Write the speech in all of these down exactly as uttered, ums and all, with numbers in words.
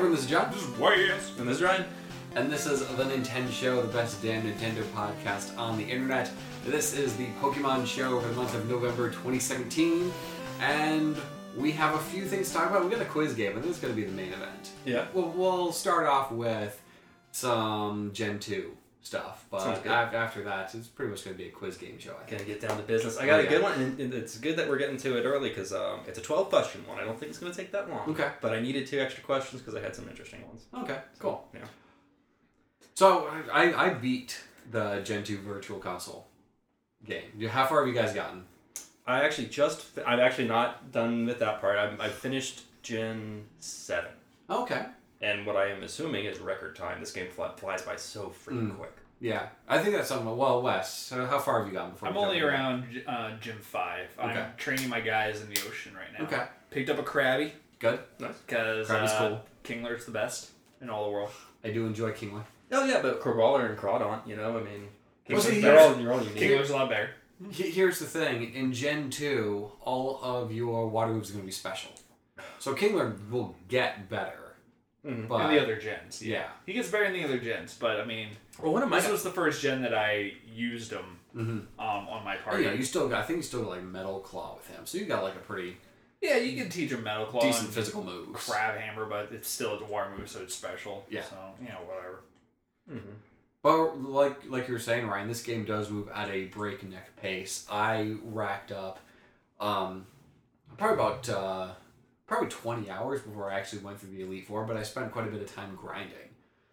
everyone, this is John. This is Wes. And this is Ryan. And this is the Nintendo Show, the best damn Nintendo podcast on the internet. This is the Pokemon Show for the month of November twenty seventeen. And we have a few things to talk about. We got a quiz game. I think it's going to be the main event. Yeah. We'll, we'll start off with some Gen two stuff. But after that, it's pretty much going to be a quiz game show. I think. Gonna get down to business. I got oh, a yeah. good one, and it's good that we're getting to it early because um, it's a twelve question one. I don't think it's going to take that long. Okay. But I needed two extra questions because I had some interesting ones. Okay, cool. Yeah. So, I, I beat the Gen two Virtual Console game. How far have you guys gotten? I actually just... I'm actually not done with that part. I've, I've finished Gen seven. Okay. And what I am assuming is record time. This game fly, flies by so freaking Mm. quick. Yeah, I think that's something. Well, Wes, so how far have you gotten before? I'm we only jump in? around uh, Gym five. Okay. I'm training my guys in the ocean right now. Okay, Picked up a Krabby good. Nice. because Krabby's uh, cool. Kingler's the best in all the world. I do enjoy Kingler. Oh, yeah, but Crawler and Crawdaunt, you know, I mean... Well, see, they're, here's- all, they're all unique. Kingler's a lot better. He- Here's the thing: in Gen two, all of your water moves are going to be special. So Kingler will get better. Mhm. But in the other gens. yeah. He gets better in the other gens, but I mean, Well, one of my... this was the first gen that I used him Mm-hmm. um, on my Oh, party. yeah, you still got. I think you still got like Metal Claw with him, so you got like a pretty Yeah, you can teach him Metal Claw decent and physical moves. Crab Hammer, but it's still a water move, so it's special. Yeah. So, you know, whatever. Mm-hmm. But like like you were saying, Ryan, this game does move at a breakneck pace. I racked up um, probably about uh, probably twenty hours before I actually went through the Elite Four, but I spent quite a bit of time grinding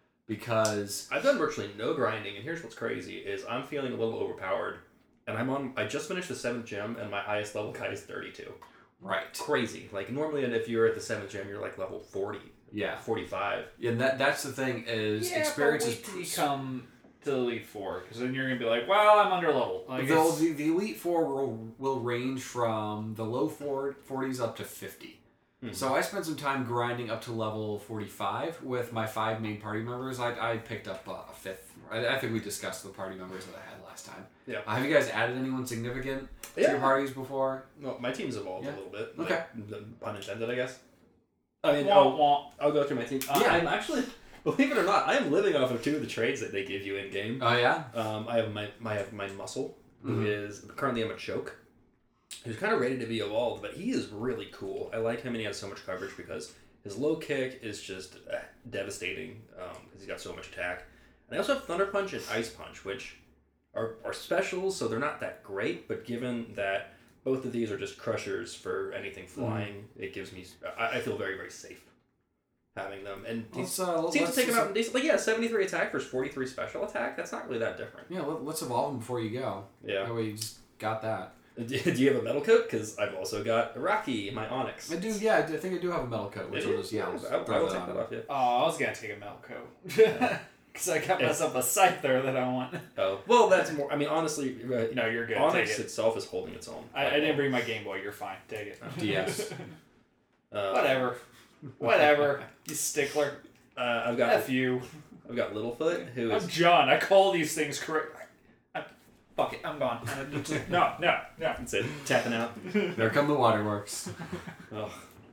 because I've done virtually no grinding, and here's what's crazy, is I'm feeling a little overpowered, and I'm on, I just finished the seventh gym, and my highest level guy is thirty-two. right, Crazy. Like, normally, if you're at the seventh gym, you're like level forty, yeah, forty-five. yeah. That that's the thing is Yeah, experience but is wait till you come to the Elite Four, because then you're going to be like, well, I'm under level. Like, the, it's- the, the Elite Four will, will range from the low four, forties up to fifty. Mhm. So I spent some time grinding up to level forty-five with my five main party members. I, I picked up uh, a fifth. I, I think we discussed the party members that I had last time. Yeah. Uh, have you guys added anyone significant to Yeah. your parties before? Well, my team's evolved Yeah. a little bit. Okay. Like, the pun intended, I guess. I mean, wah, I'll, wah. I'll go through my team. Uh, Yeah. I'm actually, believe it or not, I am living off of two of the trades that they give you in-game. Oh, yeah? Um, I have my, I have my Muscle, who Mhm. is, currently I'm a Choke, who's kind of ready to be evolved, but he is really cool. I like him, and he has so much coverage because his low kick is just uh, devastating because he's got so much attack. And I also have Thunder Punch and Ice Punch, which are, are specials, so they're not that great, but given that both of these are just crushers for anything flying, it gives me, I, I feel very, very safe having them. And he Let's, uh, seems to let's take him just- out in decent, like, yeah, seventy-three attack versus forty-three special attack. That's not really that different. Yeah, let, let's evolve them before you go. Yeah. That way you just got that. Do you have a metal coat? Because I've also got Iraqi, my Onyx. I do, yeah, I do- I think I do have a metal coat, which Do will you? just, yeah, I, I'll I, just I will throw take that that on. off, yeah. Oh, I was going to take a milk coat. Because I got myself a Scyther that I want. Oh, well, that's more, I mean, honestly, uh, No, you're good. Onyx Take it. itself is holding its own. I, I didn't bring my Game Boy. You're fine. Take it. D S. Uh, Whatever. Whatever. You stickler. Uh, I've got F you. I've got Littlefoot, who I'm is John. I call these things correct. I, fuck it. I'm gone. No, no, no. that's it, tapping out. There come the waterworks. Oh.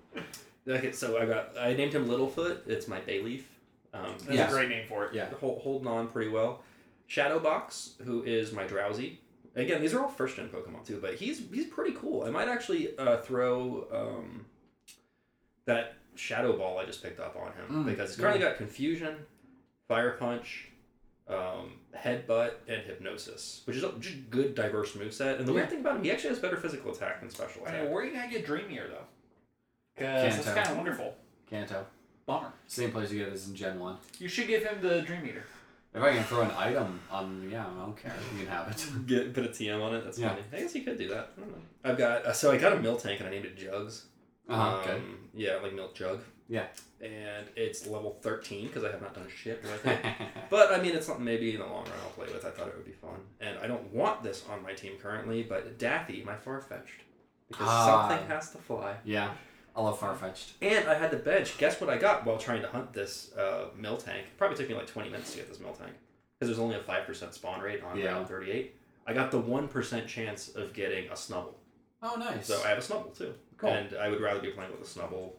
Okay, so I got I named him Littlefoot. It's my Bayleaf. Um, That's Yes. a great name for it. Yeah. hold, holding on pretty well. Shadowbox, who is my Drowsy. Again, these are all first gen Pokemon too, but he's he's pretty cool. I might actually uh, throw um, that Shadow Ball I just picked up on him Mm, because he's currently got Confusion, Fire Punch, um, Headbutt, and Hypnosis, which is a just good diverse moveset. And the Yeah. weird thing about him, he actually has better physical attack than special I attack. mean, where are you going to get Dreamier, though? Because Can't that's tell. kind of wonderful. Kanto. Bummer. Same place you get as in Gen one. You should give him the Dream Eater. If I can throw an item on, yeah, I don't care. You can have it. Get put a T M on it. That's Yeah. funny. I guess you could do that. I don't know. I've got uh, so I got a Miltank and I named it Jugs. Uh-huh, okay. Um, yeah, like Milk Jug. Yeah. And it's level thirteen because I have not done shit with it. But I mean, it's something maybe in the long run I'll play with. I thought it would be fun. And I don't want this on my team currently, but Daffy, my Farfetch'd, because Ah. something has to fly. Yeah. I love Farfetch'd. And I had to bench. Guess what I got while trying to hunt this uh, Miltank? Probably took me like twenty minutes to get this Miltank because there's only a five percent spawn rate on Yeah. round thirty-eight. I got the one percent chance of getting a Snubble. Oh, nice. So I have a Snubble too. Cool. And I would rather be playing with a Snubble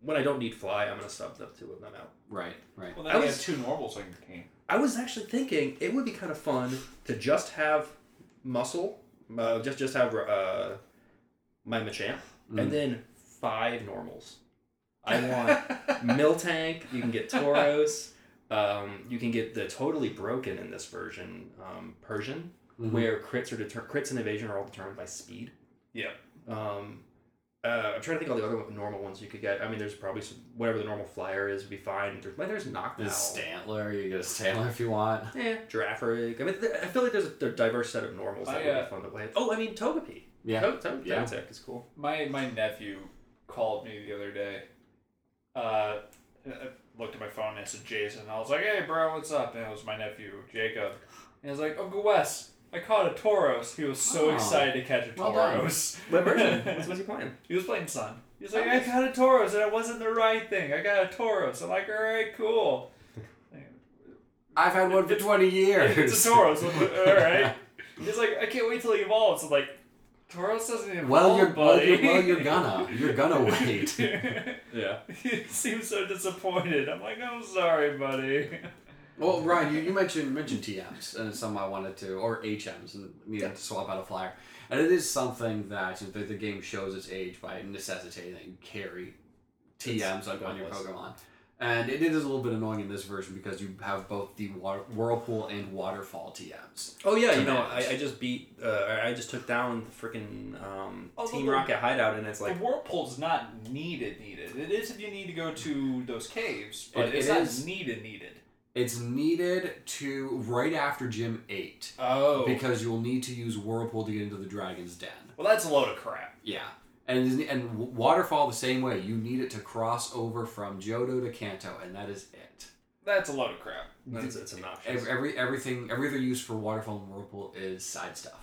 when I don't need fly, I'm gonna sub the two of them out. Right, right. Well, then I you was- have two normals on your team. I was actually thinking it would be kind of fun to just have muscle, uh, just just have uh, my Machamp, Mm. and then five normals. I want Miltank. You can get Tauros. Um, you can get the totally broken in this version, um, Persian, Mhm. where crits are deter- crits and evasion are all determined by speed. Yeah. Um, uh, I'm trying to think of all the other normal ones you could get. I mean, there's probably some, whatever the normal flyer is would be fine. There's, like, there's knockdown. There's Stantler. You get a Stantler if you want. Yeah, Girafarig. I mean, th- I feel like there's a, a diverse set of normals that I, would uh, be fun to play. Oh, I mean, Togepi. Yeah. To- to- Yeah. Togetic is cool. My my nephew called me the other day. Uh, I looked at my phone and it said Jason. I was like, "Hey, bro, what's up?" And it was my nephew Jacob. And he was like, "Uncle Wes, I caught a Tauros." He was so Oh. excited to catch a Well done. Tauros. What version? What's, what's he playing? He was playing Sun. He was like, Oh, "I nice. caught a Tauros and it wasn't the right thing. I got a Tauros." I'm like, "All right, cool." I've had one for twenty years. It's a Tauros. All right. He's like, "I can't wait till he evolves." I'm like, Tauros doesn't evolve, Well, you're well, buddy. you're, well, you're gonna, you're gonna wait. Yeah. He seems so disappointed. I'm like, I'm sorry, buddy. Well, Ryan, you, you mentioned mentioned T Ms, and it's something I wanted to, or H Ms, and needed to swap out a flyer. And it is something that you know, the, the game shows its age by necessitating that you carry T Ms on, on your regardless. Pokemon. And it, it is a little bit annoying in this version because you have both the water, Whirlpool and Waterfall T Ms. Oh yeah, you know, Command. I, I just beat, uh, I just took down the freaking um, Oh, Team the- Rocket hideout, and it's like, the Whirlpool's not needed, needed. It is if you need to go to those caves, but It- it's it not is. needed, needed. It's needed to right after Gym eight Oh. because you'll need to use Whirlpool to get into the Dragon's Den. Well, that's a load of crap. Yeah. And and Waterfall the same way. You need it to cross over from Johto to Kanto, and that is it. That's a load of crap. it's, it's obnoxious. Every, every everything every other use for Waterfall and Whirlpool is side stuff.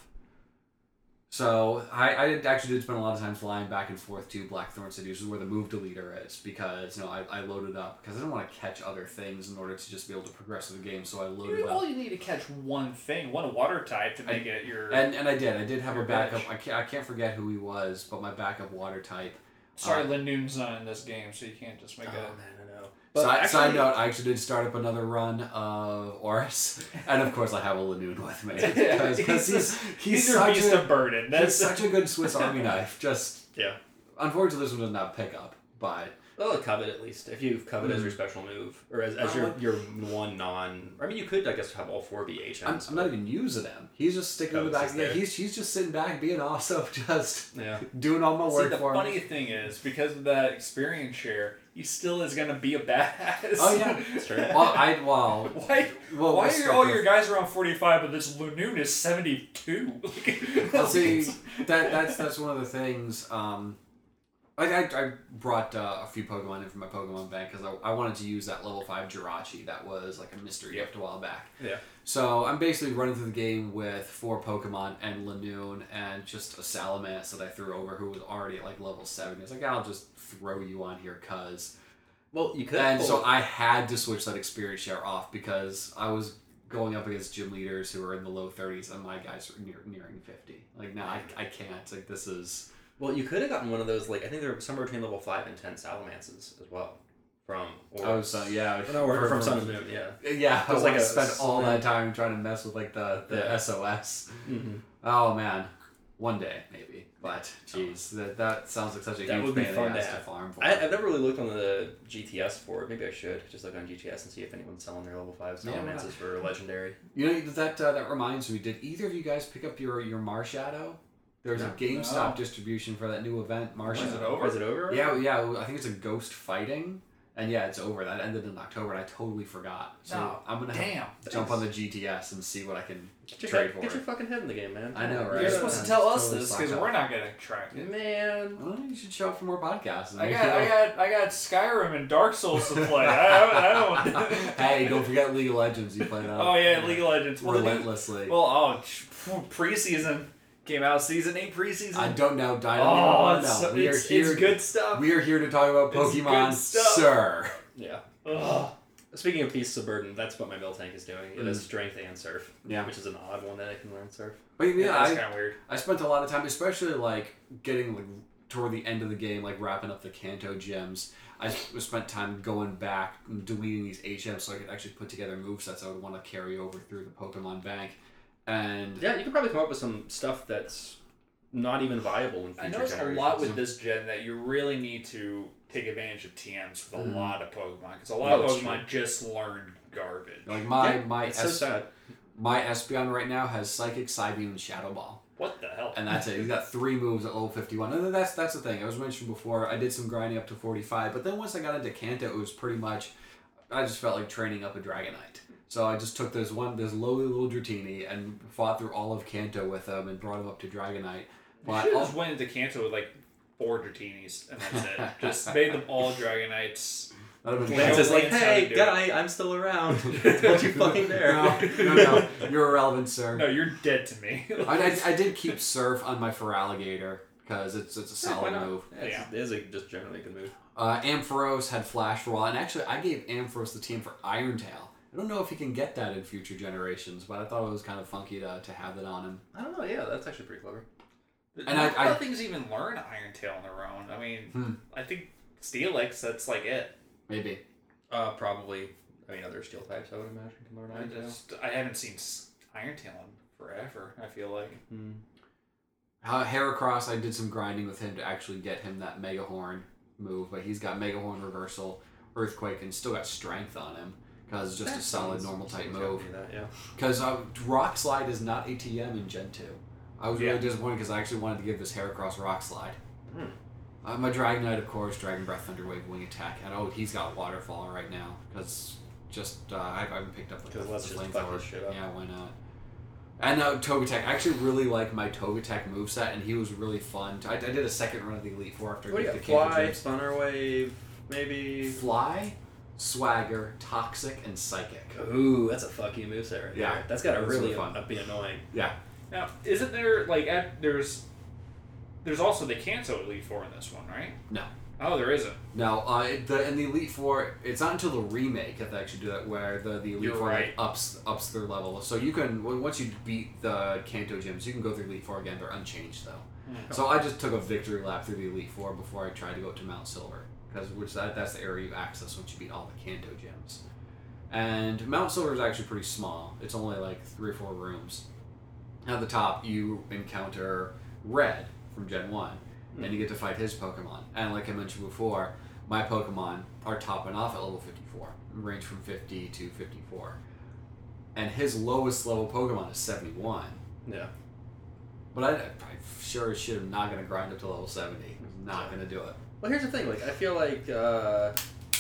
So I, I did, actually did spend a lot of time flying back and forth to Blackthorn City, which is where the move deleter is, because you know I, I loaded up because I didn't want to catch other things in order to just be able to progress through the game. So I loaded You, up. all you need to catch one thing, one water type to make it your. And and I did. I did have a Your backup. bench. I can't, I can't forget who he was, but my backup water type. Sorry, uh, Linoon's not in this game, so you can't just make oh a. man, I know. Side, actually- side note, I actually did start up another run of Oris, and of course I have a Lanoon with me because he's, he's, He's your such beast a of burden. he's That's such a good Swiss Army knife. Just Yeah. unfortunately, this one doesn't have pickup, but Well, covet at least. If you've covet as Mm. your special move, or as, as Uh, your your one non. I mean, you could, I guess, have all four be H I'm, Ms. I'm not even using him. He's just sticking in the Oh, it's back. just Yeah, there. he's he's just sitting back, being awesome, just Yeah. doing all my See, work the for funny me. thing is, because of that experience share, he still is gonna be a badass. Oh yeah, That's true. well, I well, Why? well, why let's are all start your guys around forty-five, but this Lanoon is seventy-two? Well, see, that that's that's one of the things. Um, I I, I brought uh, a few Pokemon in from my Pokemon bank because I, I wanted to use that level five Jirachi that was like a mystery gift a while back. Yeah. So I'm basically running through the game with four Pokemon and Lanoon and just a Salamence that I threw over who was already at like level seven. It's like I'll just throw you on here cause. Well, you could. And pull- so I had to switch that experience share off because I was going up against gym leaders who are in the low thirties and my guys are near, nearing fifty. Like, no, I, I can't. Like, this is... Well, you could have gotten one of those, like, I think they were somewhere between level five and ten Salamances as well. From. Or, Oh, so, yeah. No, or for- from for- Sun and Moon, yeah. Yeah, I It was like like a spent all slim- that time trying to mess with, like, the, the Yeah. S O S. Mm-hmm. Oh, man. One day, maybe. But, jeez, that, that sounds like such a That huge would be pain in fun the to ass to have. farm for. I, I've never really looked on the G T S for it. Maybe I should just look on G T S and see if anyone's selling their level five Yeah, Salamances why for legendary. You know, that uh, that reminds me, did either of you guys pick up your, your Marshadow? There was No. a GameStop No. distribution for that new event, Was Marshadow. it over? Is it over? Yeah, yeah. I think it's a Ghost Fighting, and yeah, it's over. That ended in October, and I totally forgot. So No, I'm gonna have Damn. to jump on the G T S and see what I can Get your, trade head- for. get your fucking head in the game, man. I know, right? You're Yeah, supposed to it's tell us totally this slacked because up. we're not getting tracked. Man. Well, you should show up for more podcasts. I got, I got, I got Skyrim and Dark Souls to play. I, I don't. Hey, don't forget League of Legends. You play that. Oh yeah, League of Legends. Well, the new- relentlessly. well, oh, preseason came out. Season eight preseason. I don't know. I don't Oh, know. it's, so, we are it's, here. it's good stuff. We are here to talk about It's Pokemon, good stuff. sir. Yeah. Ugh. Speaking of Beasts of Burden, that's what my Miltank is doing. It has Mm. Strength and Surf. Yeah. Which is an odd one that I can learn Surf. But yeah, that's I, kind of weird. I spent a lot of time, especially like getting like toward the end of the game, like wrapping up the Kanto gems, I spent time going back and deleting these H Ms so I could actually put together movesets I would want to carry over through the Pokemon Bank. And yeah, you could probably come up with some stuff that's not even viable in future I noticed a generations. lot with this gen that you really need to take advantage of T Ms with a Mhm. lot of Pokemon, because a lot No, of it's Pokemon just learned garbage. like my Yeah, my it's so Es- sad. my Espeon right now has Psychic, Psybeam, and Shadow Ball. What the hell? And that's it. He's got three moves at level fifty-one. And that's that's the thing. I was mentioning before, I did some grinding up to forty-five, but then once I got into Kanto, it was pretty much, I just felt like training up a Dragonite. So I just took this one, this lowly little Dratini, and fought through all of Kanto with him and brought him up to Dragonite. You But should all- have just went into Kanto with like four Dratinis, and that's it. Just made them all Dragonites. That'd have been Lance Lance is like, Lance how hey, to do guy, I'm still around. Don't you fucking dare. No, no, no. You're irrelevant, sir. No, you're dead to me. I, I, I did keep Surf on my Feraligatr because it's it's a Yeah, why solid not? move. Yeah, it's, Yeah. it is a, just generally a good move. Uh, Ampharos had Flash for a while, and actually I gave Ampharos the team for Iron Tail. I don't know if he can get that in future generations, but I thought it was kind of funky to, to have that on him. I don't know, yeah, that's actually pretty clever. And I- I, I- I things even learn Iron Tail on their own. I mean, Hmm. I think Steelix, that's like it. Maybe. Uh, probably, I mean, other steel types, I would imagine, can learn I, Iron Tail. just, I haven't seen S- Iron Tail in forever, I feel like. Hmm. Uh, Heracross, I did some grinding with him to actually get him that Mega Horn move, but he's got Mega Horn Reversal, Earthquake, and still got Strength on him because it's just That a solid sounds- normal type sounds move. gotta be that, yeah. Because uh, Rock Slide is not A T M in Gen two. I was really Yeah. disappointed because I actually wanted to give this Heracross Rock Slide. Hmm. Uh, my Dragonite, of course, Dragon Breath, Thunder Wave, Wing Attack, and oh, he's got Waterfall right now because just uh, I, I haven't picked up the, 'Cause let's the just fuck flamethrower. this shit up. Yeah, why not? And uh, Togetic, I actually really like my Togetic moveset, and he was really fun. I, I did a second run of the Elite Four after What do you the got? Kanto Fly, gyms. Thunder Wave, maybe... Fly, Swagger, Toxic, and Psychic. Ooh, that's a fuck you moveset right Yeah, there. That's gotta that's really really fun. uh, be annoying. Yeah. Now, isn't there, like, at, there's there's also the Kanto Elite Four in this one, right? No. Oh, there isn't. No, uh, it- the in the Elite Four, it's not until the remake that they actually do that, where the, the Elite You're Four like, right. ups ups their level. So you can w- once you beat the Kanto gyms, you can go through Elite Four again. They're unchanged though. Hmm. So I just took a victory lap through the Elite Four before I tried to go to Mount Silver, because which that, that's the area you access once you beat all the Kanto gyms. And Mount Silver is actually pretty small. It's only like three or four rooms. At the top, you encounter Red from Gen one, and you get to fight his Pokemon. And like I mentioned before, my Pokemon are topping off at level fifty-four, range from fifty to fifty-four. And his lowest level Pokemon is seventy-one. Yeah. But I, I sure as shit am not going to grind up to level seventy. I'm not going to do it. Well, here's the thing. Like, I feel like, uh,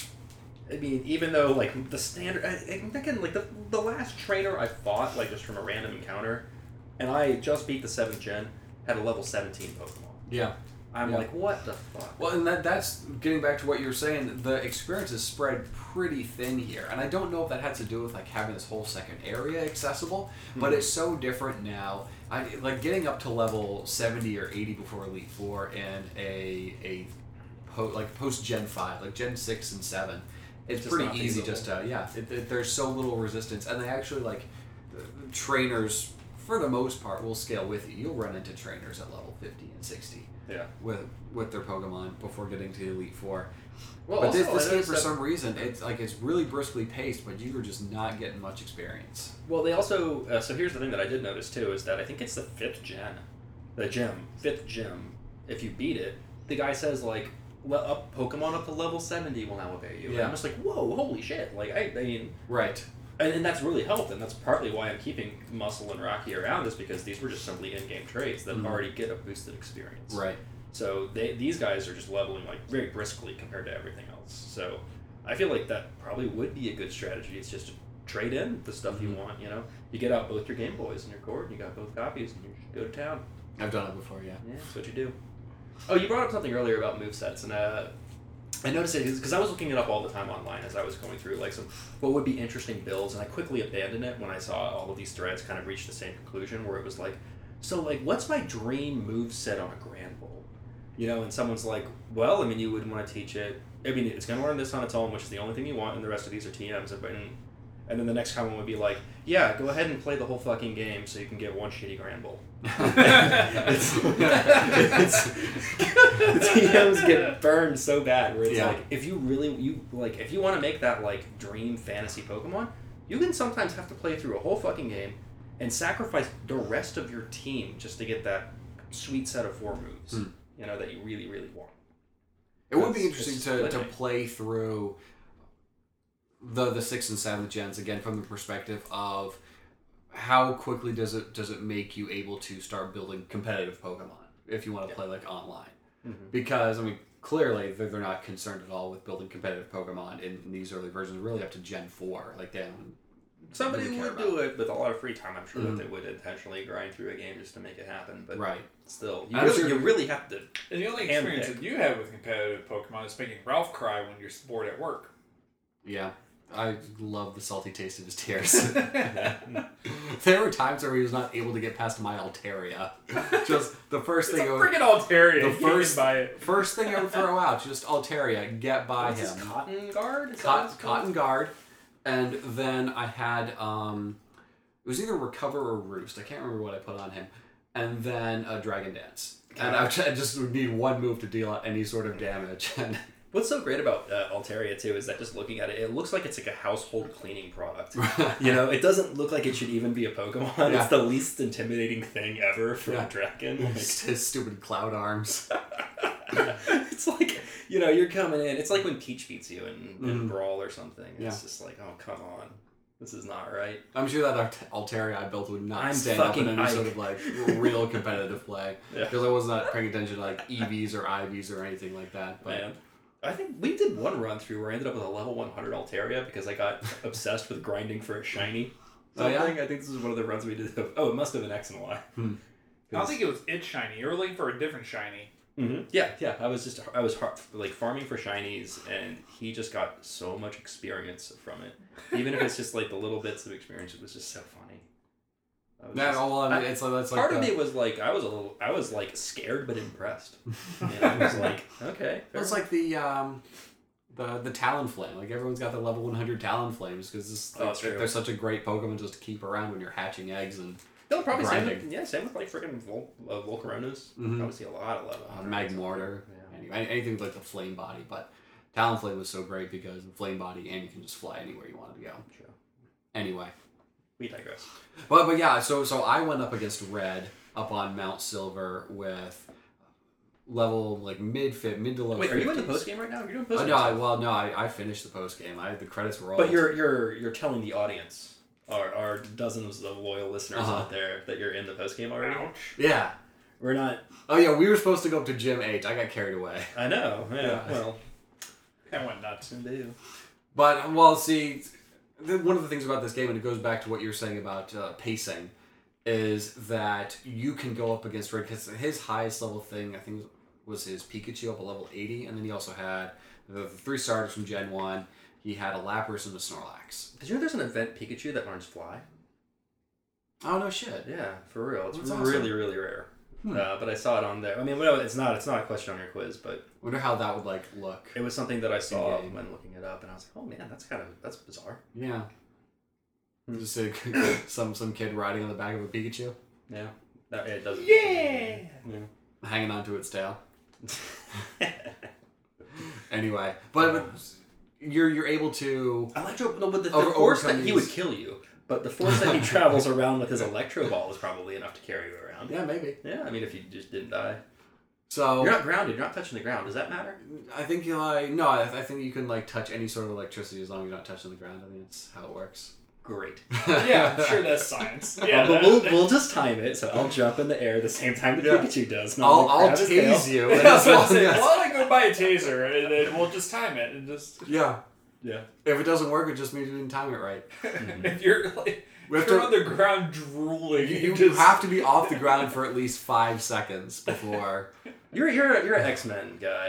I mean, even though like the standard, I, I, again, like the the last trainer I fought, like just from a random encounter, and I just beat the seventh gen, had a level seventeen Pokemon. Yeah. I'm Yeah. like, what the fuck? Well, and that that's getting back to what you were saying. The experience is spread pretty thin here, and I don't know if that had to do with like having this whole second area accessible, but Mhm. it's so different now. I like getting up to level seventy or eighty before Elite Four and a a po- like post Gen Five, like Gen Six and Seven. It's Just pretty not easy feasible. just to yeah. It, it, there's so little resistance, and they actually like the trainers for the most part will scale with you. You'll run into trainers at level fifty and sixty. Yeah. With with their Pokemon before getting to Elite Four. Well, but this, also, this I game noticed for that- some reason it's like it's really briskly paced, but you were just not getting much experience. Well, they also. Uh, so here's the thing that I did notice too is that I think it's the fifth gen, the gym, fifth gym. If you beat it, the guy says like, le- up Pokemon up to level seventy will now obey you. And Yeah. I'm just like, whoa, holy shit! Like I, I mean, Right. and, and that's really helped, and that's partly why I'm keeping Muscle and Rocky around, is because these were just simply in-game traits that Mhm. already get a boosted experience. Right. So they these guys are just leveling like very briskly compared to everything else. So I feel like that probably would be a good strategy. It's just to trade in the stuff you Mhm. want. You know, you get out both your Game Boys and your cord. You got both copies, and you just go to town. I've done it before, yeah. Yeah, that's what you do. Oh, you brought up something earlier about movesets, and uh, I noticed it because I was looking it up all the time online as I was going through like some what would be interesting builds, and I quickly abandoned it when I saw all of these threads kind of reach the same conclusion where it was like, so like, what's my dream moveset on a Grand Bowl? You know, and someone's like, well, I mean, you would want to teach it. I mean, it's going to learn this on its own, which is the only thing you want, and the rest of these are T Ms. But and And then the next comment would be like, yeah, go ahead and play the whole fucking game so you can get one shitty Grand Bull. it's, it's, the T Ms get burned so bad where it's Yeah. like, if you really, you like, if you want to make that like dream fantasy Pokemon, you can sometimes have to play through a whole fucking game and sacrifice the rest of your team just to get that sweet set of four moves, Hmm. you know, that you really, really want. It would be It's- interesting it's to, to splitting. play through the the sixth and seventh gens again from the perspective of how quickly does it does it make you able to start building competitive Pokemon if you want to Yeah. play like online. Mm-hmm. Because I mean clearly they're, they're not concerned at all with building competitive Pokemon in, in these early versions, really up to Gen four. Like they don't Somebody really care would about do it with a lot of free time. I'm sure Mhm. that they would intentionally grind through a game just to make it happen. But Right. still, you I'm really, sure- you really have to. And the only Hand experience pick. that you have with competitive Pokemon is making Ralph cry when you're bored at work. Yeah. I love the salty taste of his tears. There were times where he was not able to get past my Altaria. Just the first It's thing a I would, freaking Altaria. the You first- can buy it. first thing I would throw out, just Altaria, get by What's him. this, Cotton Guard? Is that what Cotton, it's called? Cotton Guard, and then I had um, it was either Recover or Roost. I can't remember what I put on him, and then a Dragon Dance. And I would- I just would need one move to deal out any sort of damage. And What's so great about uh, Altaria too is that just looking at it, it looks like it's like a household cleaning product. You know, it doesn't look like it should even be a Pokemon. Yeah. It's the least intimidating thing ever for Yeah. a dragon. Like, his, his stupid cloud arms. it's like, you know, you're coming in. It's like when Peach beats you in, in Mhm. Brawl or something. It's Yeah. just like, oh, come on. This is not right. I'm sure that Alt- Altaria I built would not I'm stand up in fucking any Ike. sort of like real competitive play Yeah. because I was not paying attention to like E Vs or I Vs or anything like that. But Man. I think we did one run through where I ended up with a level one hundred Altaria because I got obsessed with grinding for a shiny. Oh, yeah? Something. I think this is one of the runs we did. Oh, it must have been X and Y. Hmm. I don't think it was its shiny. You were looking for a different shiny. Mm-hmm. Yeah, yeah. I was just I was har- like farming for shinies, and he just got so much experience from it. Even if it's just like the little bits of experience, it was just so funny. I was yeah, just- well, I mean, I- it's like that's like Part of the- me was like, I was a little, I was like scared but impressed. You know, I was like, okay. Well, it's like the um, the the Talonflame. Like everyone's got the level one hundred Talonflames because this Oh, like, true. they're such a great Pokemon just to keep around when you're hatching eggs and no, probably same grinding. with, yeah, same with like freaking Vol- uh, Volcaronas. Mhm. Probably see a lot of level. uh, Magmortar. Yeah. Anyway, anything with like the Flame Body, but Talonflame was so great because the Flame Body and you can just fly anywhere you wanted to go. True. Anyway, We digress. but but yeah, so so I went up against Red up on Mount Silver with level like mid fit mid to low. Wait, are you in the fifties. post game right now? You're doing Oh, post no, I, well, no, I, I finished the post game. I the credits were all. But you're you're you're telling the audience, our our dozens of loyal listeners Uh-huh. out there, that you're in the post game already. Ouch. yeah. We're not. Oh yeah, we were supposed to go up to Gym H. I got carried away. I know. Yeah. Yeah. Well, That went nuts. do. But well, see, the, one of the things about this game, and it goes back to what you were saying about uh, pacing, is that you can go up against Red because his highest level thing I think was his Pikachu up at level eighty, and then he also had the, the three starters from Gen One. He had a Lapras and a Snorlax. Did you know there's an event Pikachu that learns fly? Oh no shit! Yeah, for real. It's That's really awesome. really rare. Hmm. Uh, but I saw it on there. I mean, well, it's not. It's not a question on your quiz, but Wonder how that would like look. it was something that I saw In-game. when looking it up, and I was like, oh man, that's kind of that's bizarre. Yeah. Hmm. Just a, some some kid riding on the back of a Pikachu, Yeah. That, it doesn't. Yeah. hanging onto its tail. Anyway, but, but you're you're able to. Electro, no, but the, the Over- force that overcome he would these- kill you, but the force that he travels around with his electro ball is probably enough to carry you around. Yeah, maybe. Yeah, I mean, if you just didn't die, So you're not grounded. You're not touching the ground. Does that matter? I think you like no. I, I think you can like touch any sort of electricity as long as you're not touching the ground. I think that's how it works. Great. Yeah, I'm sure that's science. Yeah, but that- we'll, we'll just time it, so I'll jump in the air the same time the Yeah. Pikachu does. and I'll like, I'll grab his tail. tase you. Yeah, and I was as gonna long say, as- why don't I go buy a taser and then we'll just time it and just yeah. Yeah. If it doesn't work, it just means you didn't time it right. if you're like We have if you're to- on the ground drooling, You, you, you just have to be off the ground for at least five seconds before. You're you're a- you're an X Men guy.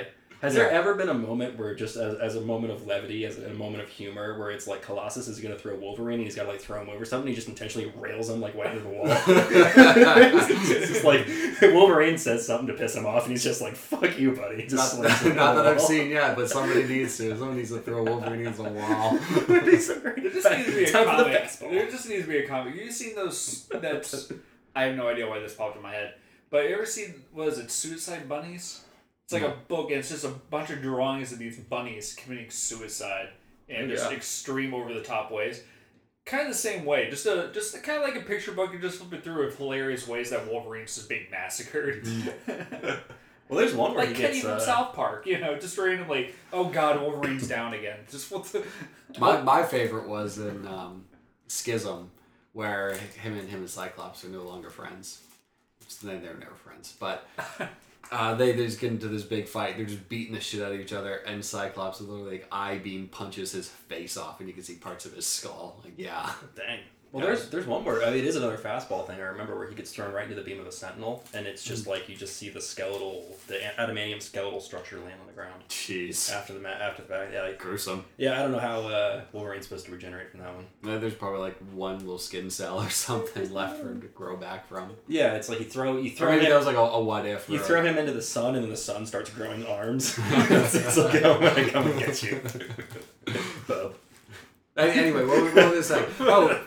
Has Yeah. there ever been a moment where just as, as a moment of levity, as a moment of humor, where it's like Colossus is going to throw Wolverine and he's got to like throw him over something, he just intentionally rails him like right into the wall. it's, it's just like Wolverine says something to piss him off and he's just like, fuck you, buddy. Just Not, slams him not into that the I've wall. seen yet, but somebody needs to. Somebody needs to throw Wolverine against a wall. It's a great There just needs to be a time for the comic. fastball. There just needs to be a comic. You seen those? That's I have no idea why this popped in my head. But you ever seen, what is it, Suicide Bunnies? It's like No. a book, and it's just a bunch of drawings of these bunnies committing suicide in Oh, just yeah. extreme over the top ways. Kind of the same way, just a just a, kind of like a picture book. You just flip it through with hilarious ways that Wolverine's just being massacred. Well, there's one where Like he Kenny gets... from Uh, South Park, you know, just randomly. Oh God, Wolverine's down again. Just what the? My my favorite was in um, Schism, where him and him and Cyclops are no longer friends. They they were never friends, but uh, they they just get into this big fight. They're just beating the shit out of each other, and Cyclops literally like eye beam punches his face off, and you can see parts of his skull. Like yeah, Dang. Well, Yeah. there's there's one where I mean, it is another fastball thing. I remember where he gets thrown right into the beam of a Sentinel, and it's just like you just see the skeletal, the adamantium skeletal structure land on the ground jeez, after the ma- after the fact. Yeah, like, gruesome. yeah. I don't know how uh, Wolverine's supposed to regenerate from that one. Uh, There's probably like one little skin cell or something left for him to grow back from. Yeah, it's like you throw you Or throw maybe him, that was like a, a what if. you or throw a- him into the sun, and then the sun starts growing arms. it's, it's like, oh, I'm gonna come and get you, Bub. Any- Anyway, what, what was I saying? Oh,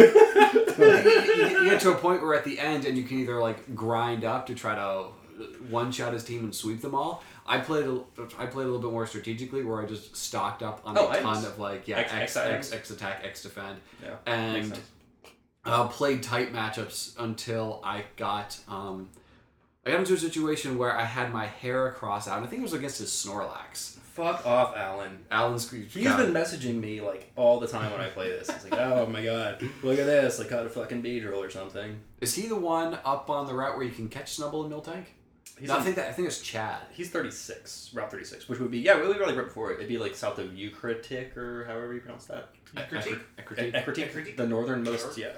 you, you get to a point where at the end, and you can either like grind up to try to one shot his team and sweep them all. I played a, I played a little bit more strategically, where I just stocked up on Oh, a ton items. of like yeah X- X X X, items. X attack, X defend, Yeah, makes and sense. uh, played tight matchups until I got um, I got into a situation where I had my Heracross out. And I think it was against his Snorlax. Fuck off, Alan. Alan's He's been messaging me like all the time when I play this. He's like, "Oh my god, look at this! I caught a fucking Beedrill or something." Is he the one up on the route where you can catch Snubble and Miltank? He's No, I on- think that I think it's Chad. He's thirty-six, Route thirty-six, which would be yeah, really, really right before it. It'd be like south of Eucritic or however you pronounce that. Critique? Equity. Ecritic, Ecritic? the northernmost, yeah.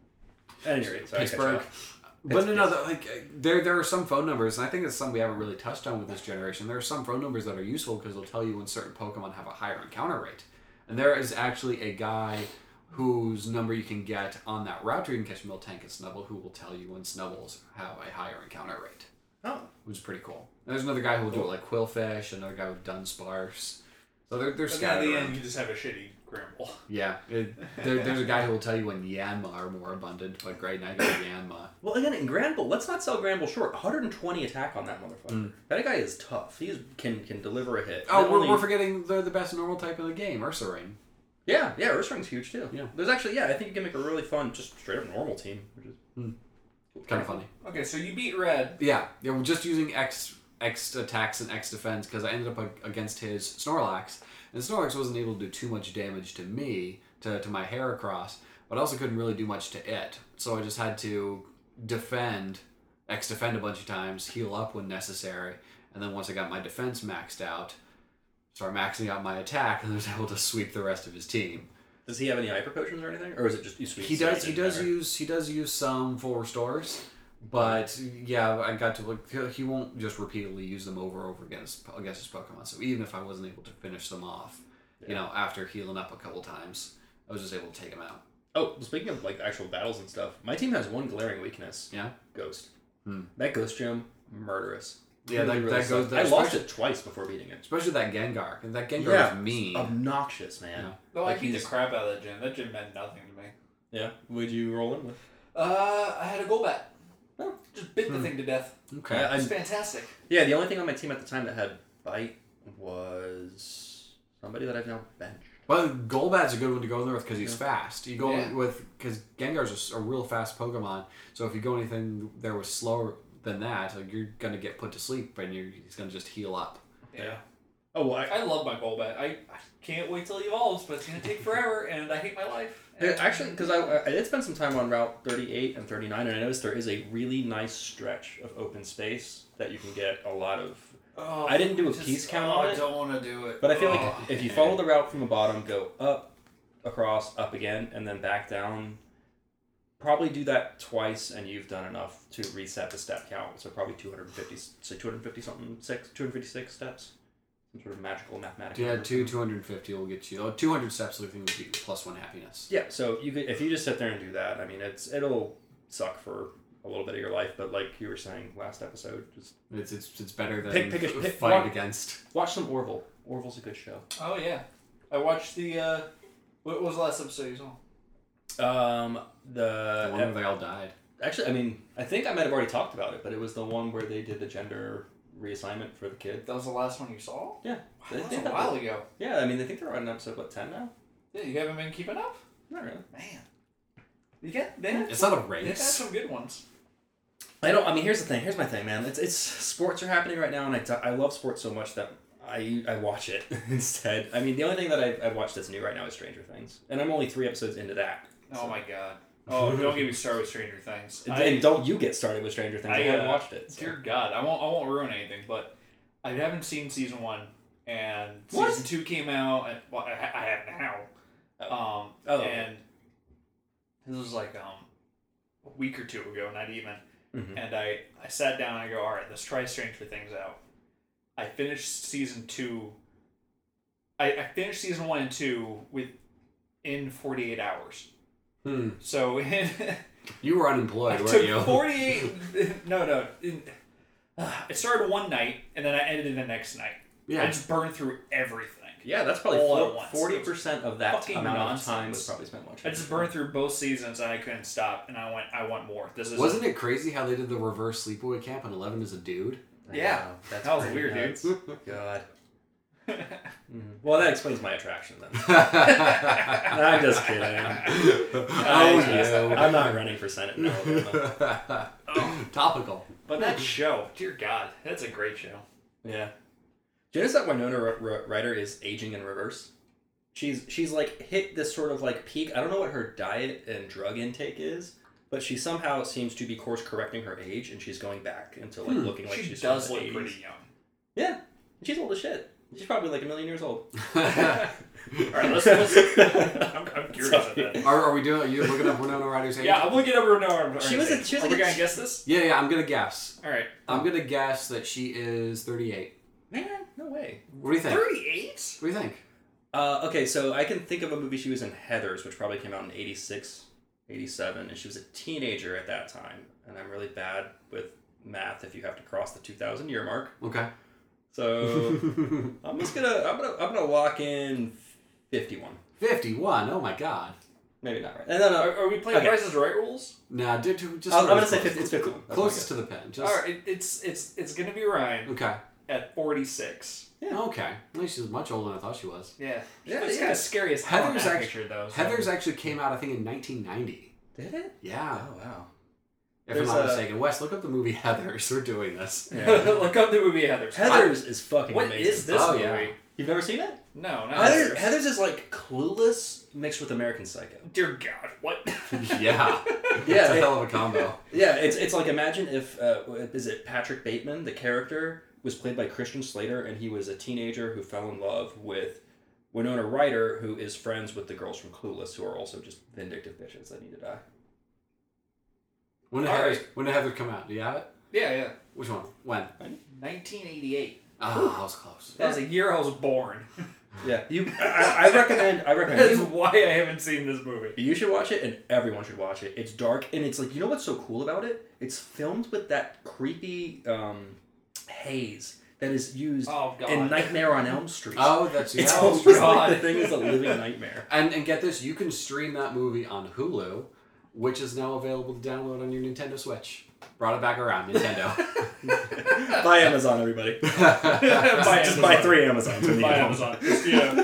At any rate, sorry, I cut you Pittsburgh. off. But no, no, like uh, there, there are some phone numbers, and I think it's something we haven't really touched on with this generation. There are some phone numbers that are useful because they'll tell you when certain Pokemon have a higher encounter rate. And there is actually a guy whose number you can get on that route where you can catch Miltank and Snubble, who will tell you when Snubbles have a higher encounter rate, Oh, which is pretty cool. And there's another guy who will do it like Quillfish, another guy with Dunsparce. So they're, they're But then at scattered the around. end, you just have a shitty Grimble. Yeah, it, there, there's a guy who will tell you when Yanma are more abundant, but right now you got Yanma. well, again, in Granbull, let's not sell Granbull short. one hundred twenty attack on that motherfucker. Mm. That guy is tough. He is, can can deliver a hit. Oh, Not we're, only- we're forgetting the the best normal type in the game, Ursaring. yeah, yeah. Ursaring's huge too. Yeah. There's actually yeah, I think you can make a really fun, just straight up normal team, which is Hmm. Kind of funny. Okay, so you beat Red. Yeah, yeah. We're just using X X attacks and X defense because I ended up ag- against his Snorlax, and Snorlax wasn't able to do too much damage to me, to to my Heracross, but I also couldn't really do much to it. So I just had to defend, X defend a bunch of times, heal up when necessary, and then once I got my defense maxed out, start maxing out my attack, and I was able to sweep the rest of his team. Does he have any hyper potions or anything, or is it just you sweep? He so it does. He didn't does matter? use. He does use some full restores, but yeah, I got to look. He he won't just repeatedly use them over and over against against his Pokemon. So even if I wasn't able to finish them off, you know, after healing up a couple times, I was just able to take him out. Oh, well, speaking of like actual battles and stuff, my team has one glaring weakness. Yeah. Ghost. Hmm. That Ghost Gym, murderous. Yeah, that- that sucks. goes- I that- lost especially- it twice before beating it. Especially that Gengar. And that Gengar Yeah, is mean. Obnoxious, man. Yeah. Though Like I beat the he's- crap out of that gym. That gym meant nothing to me. Yeah. Would you roll in with? Uh, I had a Golbat. Oh. Just bit the Hmm. thing to death. Okay. I- It's fantastic. Yeah, the only thing on my team at the time that had bite was somebody that I've now benched. Well, Golbat's a good one to go in there with because he's Yeah. fast. You go Yeah. with because Gengar's a s- a, real fast Pokemon. So if you go anything there was slower than that, like you're gonna get put to sleep and you're he's gonna just heal up. Yeah. Oh well, I, I love my Golbat. I, I can't wait till he evolves, but it's gonna take forever, and I hate my life. Yeah, And- actually, because I, I did spend some time on Route thirty-eight and thirty-nine, and I noticed there is a really nice stretch of open space that you can get a lot of. Oh, I didn't do a just- piece count oh, on I it, don't want to do it. But I feel Oh. like if you follow the route from the bottom, go up, across, up again, and then back down, probably do that twice, and you've done enough to reset the step count. So probably two hundred fifty, so two hundred fifty something, six, two hundred fifty-six steps. some sort of magical mathematical. Yeah, number. two two hundred fifty will get you. Oh, two hundred steps, I think, would be plus one happiness. Yeah, so you could if you just sit there and do that. I mean, it's it'll suck for a little bit of your life, but like you were saying last episode, just It's it's, it's better than Pick- pick a- f- pick fight one. against. watch some Orville. Orville's a good show. Oh yeah, I watched the. Uh, what was the last episode you saw? Um, The the one where they all died. actually, I mean, I think I might have already talked about it, but it was the one where they did the gender reassignment for the kid. That was the last one you saw. Yeah, Wow, They- that was they a have while the- ago. Yeah, I mean, I think they're on episode what ten now. Yeah, you haven't been keeping up. Not really. Man, you get they had It's some, not a They've had race. some good ones. I don't. I mean, here's the thing. Here's my thing, man. It's it's sports are happening right now, and I, t- I love sports so much that I I watch it instead. I mean, the only thing that I've, I've watched that's new right now is Stranger Things, and I'm only three episodes into that. Oh my god. Oh, don't get me started with Stranger Things. And, I- and don't you get started with Stranger Things? I, I, haven't uh, watched it. So. Dear God, I won't. I won't ruin anything, but I haven't seen season one, and What? season two came out. And, well, I, I have now. Um, Oh. and this was like um, a week or two ago, not even. Mhm. And I, I sat down and I go, all right, let's try Stranger Things out. I finished season two. I, I finished season one and two within forty-eight hours. Hmm. So in, You were I unemployed, weren't took you? forty-eight. No, no. In, uh, it started one night and then I ended it the next night. I Yeah. just burned through everything. Yeah, that's probably all at once. forty percent of that Fucking amount nonsense. of time was probably spent watching. I just burned through both seasons and I couldn't stop. And I went, I want more. This is Wasn't it crazy how they did the reverse sleepaway camp and Eleven is a dude? Yeah. that's That was pretty weird, nuts. dude. God. Mhm. Well, that explains my attraction then. I'm just kidding. oh, I- you. I'm not running for Senate in Alabama. Topical. But that show, dear God, that's a great show. Yeah. Do you notice that Winona R- R- Ryder is aging in reverse? She's she's like hit this sort of like peak. I don't know what her diet and drug intake is, but she somehow seems to be course correcting her age, and she's going back into like Hmm. looking like she she's does from the look eighties. pretty young. Yeah, and she's old as shit. She's probably like a million years old. All right, let's. let's I'm, I'm curious at Sorry. that. Are, are we doing? Are you looking up Winona Ryder's age? Yeah, I'm looking over now. She was a- she was Are like we a gonna ch- guess this? Yeah, yeah. I'm gonna guess. All right. I'm gonna guess that she is thirty-eight. Man, no way. What do you think? thirty-eight? What do you think? Uh, okay, so I can think of a movie she was in, Heathers, which probably came out in eighty-six, eighty-seven, and she was a teenager at that time. And I'm really bad with math if you have to cross the two thousand year mark. Okay. So I'm just gonna I'm gonna I'm gonna lock in fifty-one. fifty-one. Oh my God. Maybe not right. No, no, no. Are, are we playing Okay. Price is Right rules? Nah, dude, just. I'm- I'm gonna close. say fifty- it's fifty-one. That's Closest my to the pen. Just. All right, it, it's it's it's gonna be Ryan Okay. at forty-six. Yeah. Okay. At least she's much older than I thought she was. Yeah, Yeah, it's yeah. kind of scary as hell in Heather's that act- picture though. so- Heather's actually came out, I think, in nineteen ninety. Did it? Yeah. Oh wow. If There's I'm not a- mistaken. Wes, look up the movie Heathers. We're doing this. Yeah. Look up the movie Heather's. Heathers is fucking What amazing. is this Oh, movie? yeah. You've never seen it? No, not Heathers, Heathers. Heathers is like Clueless mixed with American Psycho. Dear God, what? Yeah. Yeah, It's a it- hell of a combo. Yeah, it's it's like imagine if uh, is it Patrick Bateman, the character, was played by Christian Slater, and he was a teenager who fell in love with Winona Ryder, who is friends with the girls from Clueless, who are also just vindictive bitches that need to die. When did All Heathers, right. when did Heather come out? Do you have it? Yeah, yeah. Which one? When? nineteen eighty-eight. Oh, that was close. That was a year I was born. Yeah, you. I, I recommend. I recommend. That's You, why I haven't seen this movie. you should watch it, and everyone should watch it. It's dark, and it's like you know what's so cool about it? It's filmed with that creepy um, haze that is used Oh God. in Nightmare on Elm Street. Oh, that's it's yeah. almost God. like the thing is a living nightmare. And and get this, you can stream that movie on Hulu, which is now available to download on your Nintendo Switch. Brought it back around, Nintendo. Buy Amazon, everybody. Buy Just Amazon. buy three Amazons. when you Buy get Amazon. Just, yeah.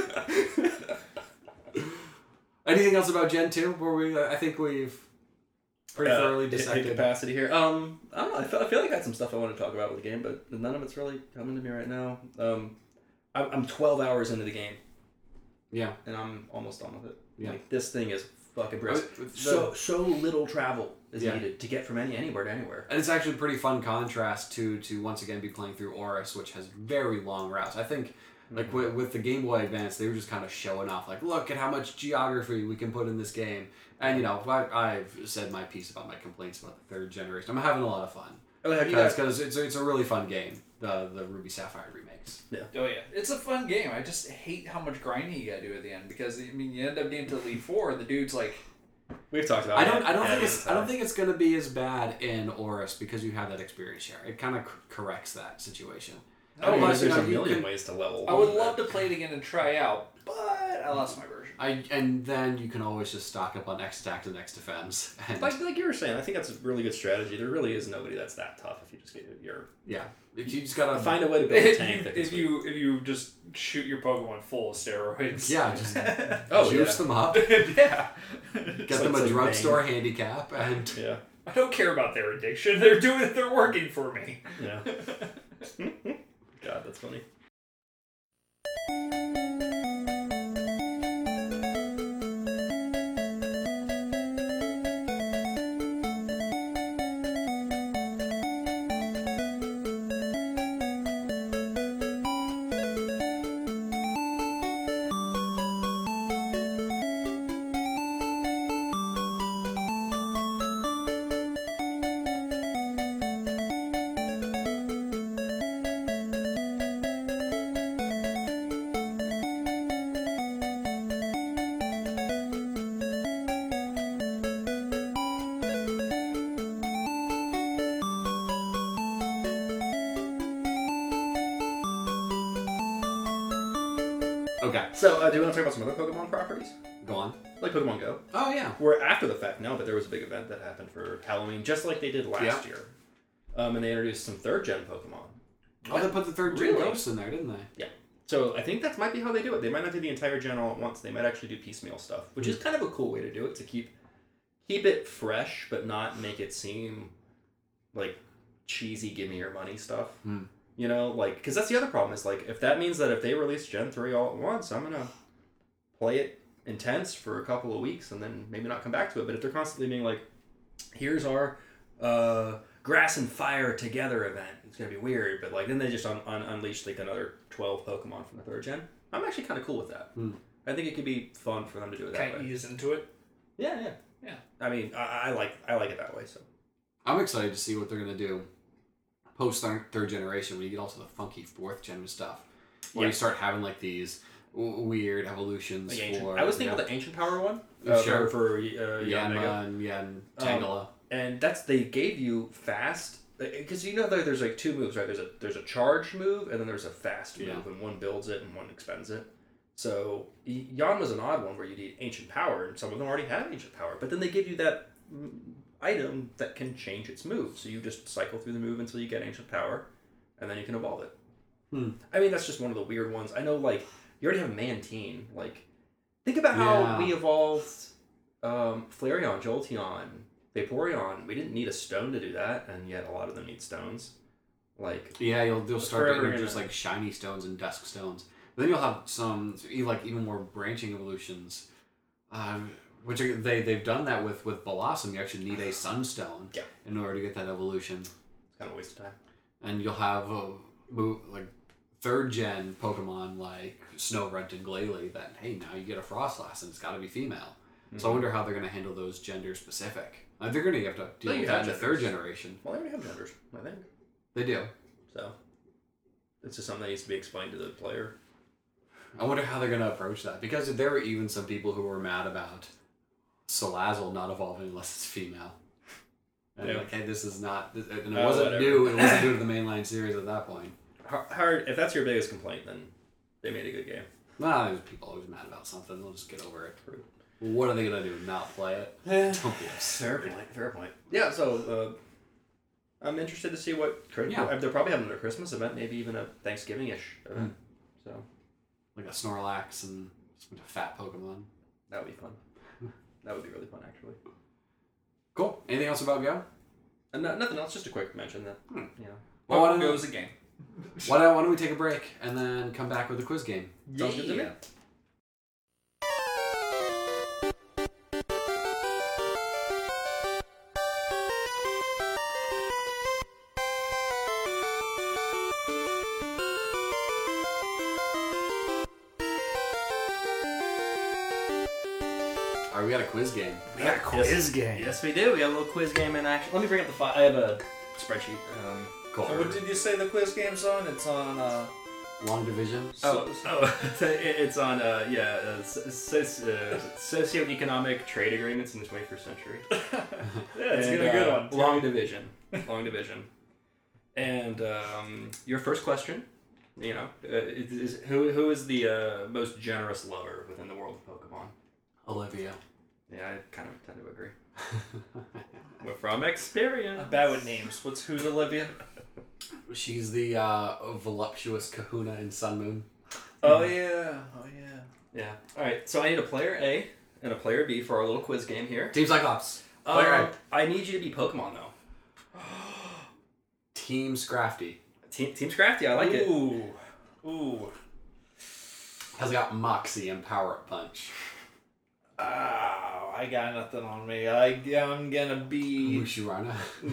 Anything else about Gen two? Where we, I think we've pretty Uh, thoroughly hit- hit dissected. capacity here. Um, I don't know. I feel, I feel like I had some stuff I want to talk about with the game, but none of it's really coming to me right now. Um, I'm, I'm twelve hours into the game, Yeah. and I'm almost done with it. Yeah. Like this thing is fucking Uh, brisk. the- So so little travel is Yeah. needed to get from any anywhere to anywhere. And it's actually a pretty fun contrast to to once again be playing through Oris, which has very long routes. I think like with, with the Game Boy Advance, they were just kind of showing off, like, look at how much geography we can put in this game. And you know, I, I've said my piece about my complaints about the third generation. I'm having a lot of fun. Oh, have you Because guys? it's it's a really fun game. The the Ruby Sapphire remakes. Oh yeah, it's a fun game. I just hate how much grinding you gotta do at the end because I mean you end up getting to Elite Four and the dude's like, We've talked about. I don't it I don't at think the it's I time. don't think it's gonna be as bad in Oris because you have that experience share. It kind of c- corrects that situation. I don't know, Unless, there's you know, a you million can- ways to level. I would love to play it again and try out, but I lost my version. I and then you can always just stock up on X attack and X defense. And Like, like you were saying, I think that's a really good strategy. There really is nobody that's that tough if you just get your yeah, if you just gotta find a way to build a If tank. you, that can if swing. you if you just shoot your Pokemon full of steroids, yeah just Oh, juice yeah. them up, yeah. get So them it's a like drugstore handicap, and Yeah, I don't care about their addiction. They're doing it. They're working for me. yeah. God, that's funny. okay, So, uh, do you want to talk about some other Pokemon properties? go on. Like Pokemon Go? Oh yeah, We're after the fact now, but there was a big event that happened for Halloween, just like they did last Yeah. year. Um, and they introduced some third gen Pokemon. oh they put the third gen Really? ghosts in there, didn't they? So I think that might be how they do it. They might not do the entire gen all at once. They might actually do piecemeal stuff, which Hmm. is kind of a cool way to do it to keep keep it fresh, but not make it seem like cheesy. Give me your money stuff. Hmm. You know, like because that's the other problem is like if that means that if they release Gen three all at once, I'm gonna play it intense for a couple of weeks and then maybe not come back to it. But if they're constantly being like, here's our uh, grass and fire together event, it's gonna be weird. But like then they just un- un- unleash like another twelve Pokemon from the third gen. I'm actually kind of cool with that. Hmm. I think it could be fun for them to do it that Kind of way. ease into it. Yeah, yeah, Yeah. I mean, I, I like I like it that way. So I'm excited to see what they're gonna do post thir- third generation when you get all to the funky fourth gen stuff, where Yeah. you start having like these w- weird evolutions like ancient. for. I was thinking yeah, of the ancient power one Uh, uh, sure. for, for uh, Yanma. Yanma and Yan Um, Tangela. And that's they gave you fast because you know that there's like two moves, right? There's a there's a charge move and then there's a fast move, Yeah. and one builds it and one expends it. So Y- Yan was an odd one where you need ancient power, and some of them already have ancient power. But then they give you that mm, item that can change its move, so you just cycle through the move until you get ancient power, and then you can evolve it. Hmm. I mean, that's just one of the weird ones. I know, like you already have Mantine. Like, think about how Yeah. we evolved um, Flareon, Jolteon, Vaporeon. We didn't need a stone to do that, and yet a lot of them need stones. Like, Yeah, you'll you'll it's start to forever introduce gonna- like shiny stones and dusk stones. But then you'll have some e- like even more branching evolutions, um, which are, they they've done that with with Blossom. You actually need a sunstone Yeah. in order to get that evolution, it's kind of a waste of time. and you'll have uh, mo- like third gen Pokemon like Snorunt and Glalie. That hey now you get a Frostlass and it's got to be female. So I wonder how they're going to handle those gender specific. Uh, they're going to have to deal They with have that in the third genders. generation. Well, they already have genders, I think. They do. So, it's just something that needs to be explained to the player. I wonder how they're going to approach that because there were even some people who were mad about Salazzle not evolving unless it's female. And Yeah. like, hey, this is not, and it Oh, wasn't whatever. new. It wasn't new to the mainline series at that point. Har- Hard. If that's your biggest complaint, then they made a good game. Nah, there's people always mad about something. They'll just get over it. What are they going to do? Not play it? Yeah. Don't be Fair absurd. point. Fair point. Yeah. So, uh, I'm interested to see what. Yeah. They're probably having a Christmas event, maybe even a Thanksgiving-ish event. So Like a Snorlax and some fat Pokemon. that would be fun. That would be really fun, actually. Cool. Anything else about Go? And no, nothing else. Just a quick mention that. Hmm. You know. Well, why Pokemon don't, goes a game. why, don't, why don't we take a break and then come back with a quiz game? Sounds good to me. Yeah. All right, we got a quiz game. We got a quiz game. Yes, we do. We got a little quiz game in action. Let me bring up the file. I have a spreadsheet. Um, Cool. So what did you say the quiz game's on? It's on, uh... Long division. oh, oh it- it's on, uh, yeah, uh, soci- uh, socioeconomic trade agreements in the twenty-first century. yeah, it's And, a good uh, one. Long division. Long division. And um, your first question, you know, uh, is, is who who is the uh, most generous lover within the world of Pokemon? Olivia. Yeah, I kind of tend to agree. But from experience. I'm bad with names. What's who's Olivia? She's the uh, voluptuous Kahuna in Sun Moon. Oh yeah, oh yeah. Yeah. All right. So I need a player A and a player B for our little quiz game here. Team Cyclops. Um, Player A. I need you to be Pokemon though. Team Scrafty. Team Team Scrafty. I like it. Ooh, ooh. Has got Moxie and Power Up Punch. Oh, I got nothing on me. I I'm gonna be Mushirana.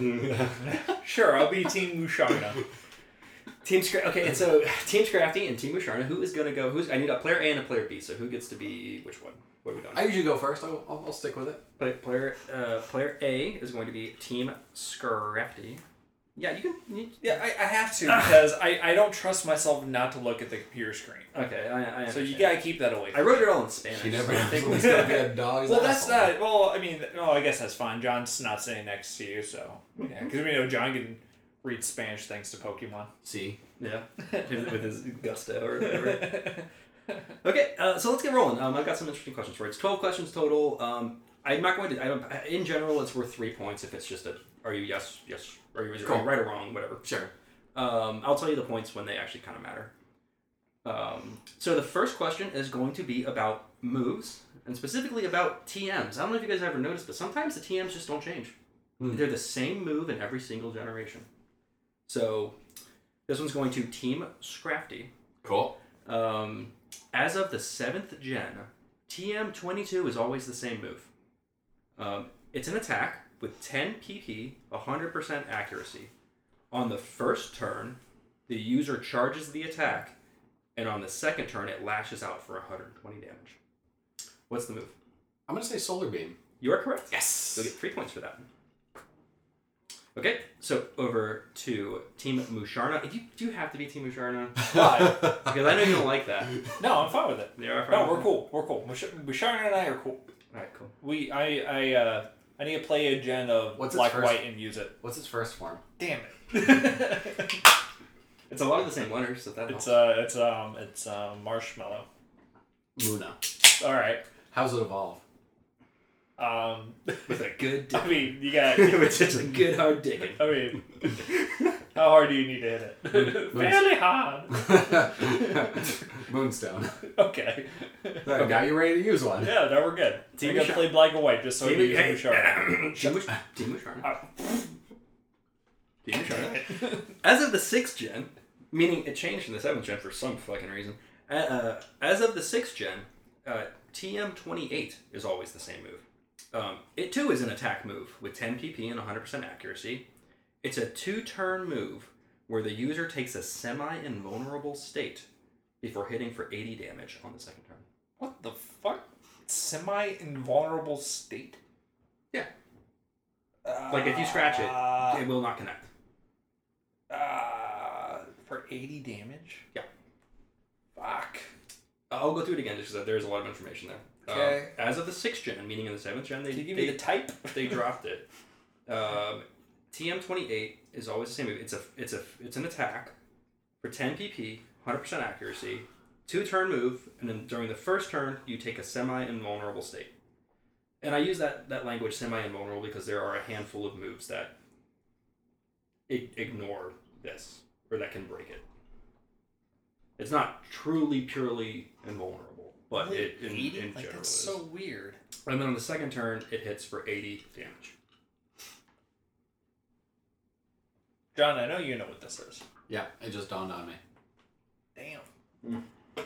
sure. I'll be Team Musharna. Team Scra- Okay, and so Team Scrafty and Team Musharna. Who is gonna go? Who's I need a player A and a player B. So who gets to be which one? What are we doing? I usually go first. I'll, I'll, I'll stick with it. Play, player uh, player A is going to be Team Scrafty. Yeah, you can. You, Yeah, I, I have to because I, I don't trust myself not to look at the computer screen. okay, I, I So you understand. gotta keep that away. I wrote it all in Spanish. You never so I know think who's we- gonna be a dog's Well, that's asshole. not. Well, I mean, no, I guess that's fine. John's not sitting next to you, so yeah, because we know John can read Spanish thanks to Pokemon. See. Yeah, with his gusto or whatever. Okay, uh, so let's get rolling. Um, I've got some interesting questions for you. It's twelve questions total. Um, I'm not going to. I don't, in general, it's worth three points if it's just a. Are you yes, yes? Are you, is it Cool. right or wrong? Whatever. Sure. Um, I'll tell you the points when they actually kind of matter. Um, so the first question is going to be about moves, and specifically about T Ms. I don't know if you guys ever noticed, but sometimes the T Ms just don't change. Hmm. They're the same move in every single generation. So this one's going to Team Scrafty. Cool. Um, as of the seventh gen, T M twenty-two is always the same move. Um, it's an attack with ten P P, one hundred percent accuracy. On the first turn, the user charges the attack, and on the second turn, it lashes out for one hundred twenty damage. What's the move? I'm gonna say Solar Beam. You are correct. Yes. You'll get three points for that. Okay, so over to Team Musharna. Do you, do you have to be Team Musharna? Why? Because I know you don't like that. No, I'm fine with it. You are fine No, with we're it? cool. We're cool. Musharna and I are cool. Alright, cool. We, I, I, uh, I need to play a gen of What's its black, first- white, and use it. What's its first form? Damn it. It's a lot of the same letters, so that It's helps. uh, it's um, it's um, marshmallow. Luna. All right. How's it evolve? Um, With a good I dick. mean, you got. With just a good hard dick. I mean, how hard do you need to hit it? Fairly hard. Moonstone. Okay. Okay. Now you're ready to use one. Yeah, now we're good. Team We're gonna Mush- play black and white just so we Team, can use hey, Musharna. Team Mush- Team Musharna. Uh, Team Musharna. As of the sixth gen, meaning it changed in the seventh gen for some fucking reason. Uh, uh, as of the sixth gen, uh, T M twenty-eight is always the same move. Um, it too is an attack move with ten P P and one hundred percent accuracy. It's a two-turn move where the user takes a semi-invulnerable state before hitting for eighty damage on the second turn. What the fuck? Semi-invulnerable state? Yeah. Like if you scratch it, Uh, it will not connect. uh, for eighty damage? Yeah. Fuck. I'll go through it again just because there's a lot of information there. Okay. Um, as of the sixth gen, meaning in the seventh gen, they Did you give they, me the type? they dropped it. Um, T M twenty-eight is always the same move. It's a it's a it's an attack for ten P P, one hundred percent accuracy, two turn move, and then during the first turn you take a semi invulnerable state. And I use that that language semi invulnerable because there are a handful of moves that I- ignore this or that can break it. It's not truly purely invulnerable, but it in, eighty? in Like, general that's is. so weird. And then on the second turn, it hits for eighty damage. John, I know you know what this is. Yeah, it just dawned on me. Damn. Mm.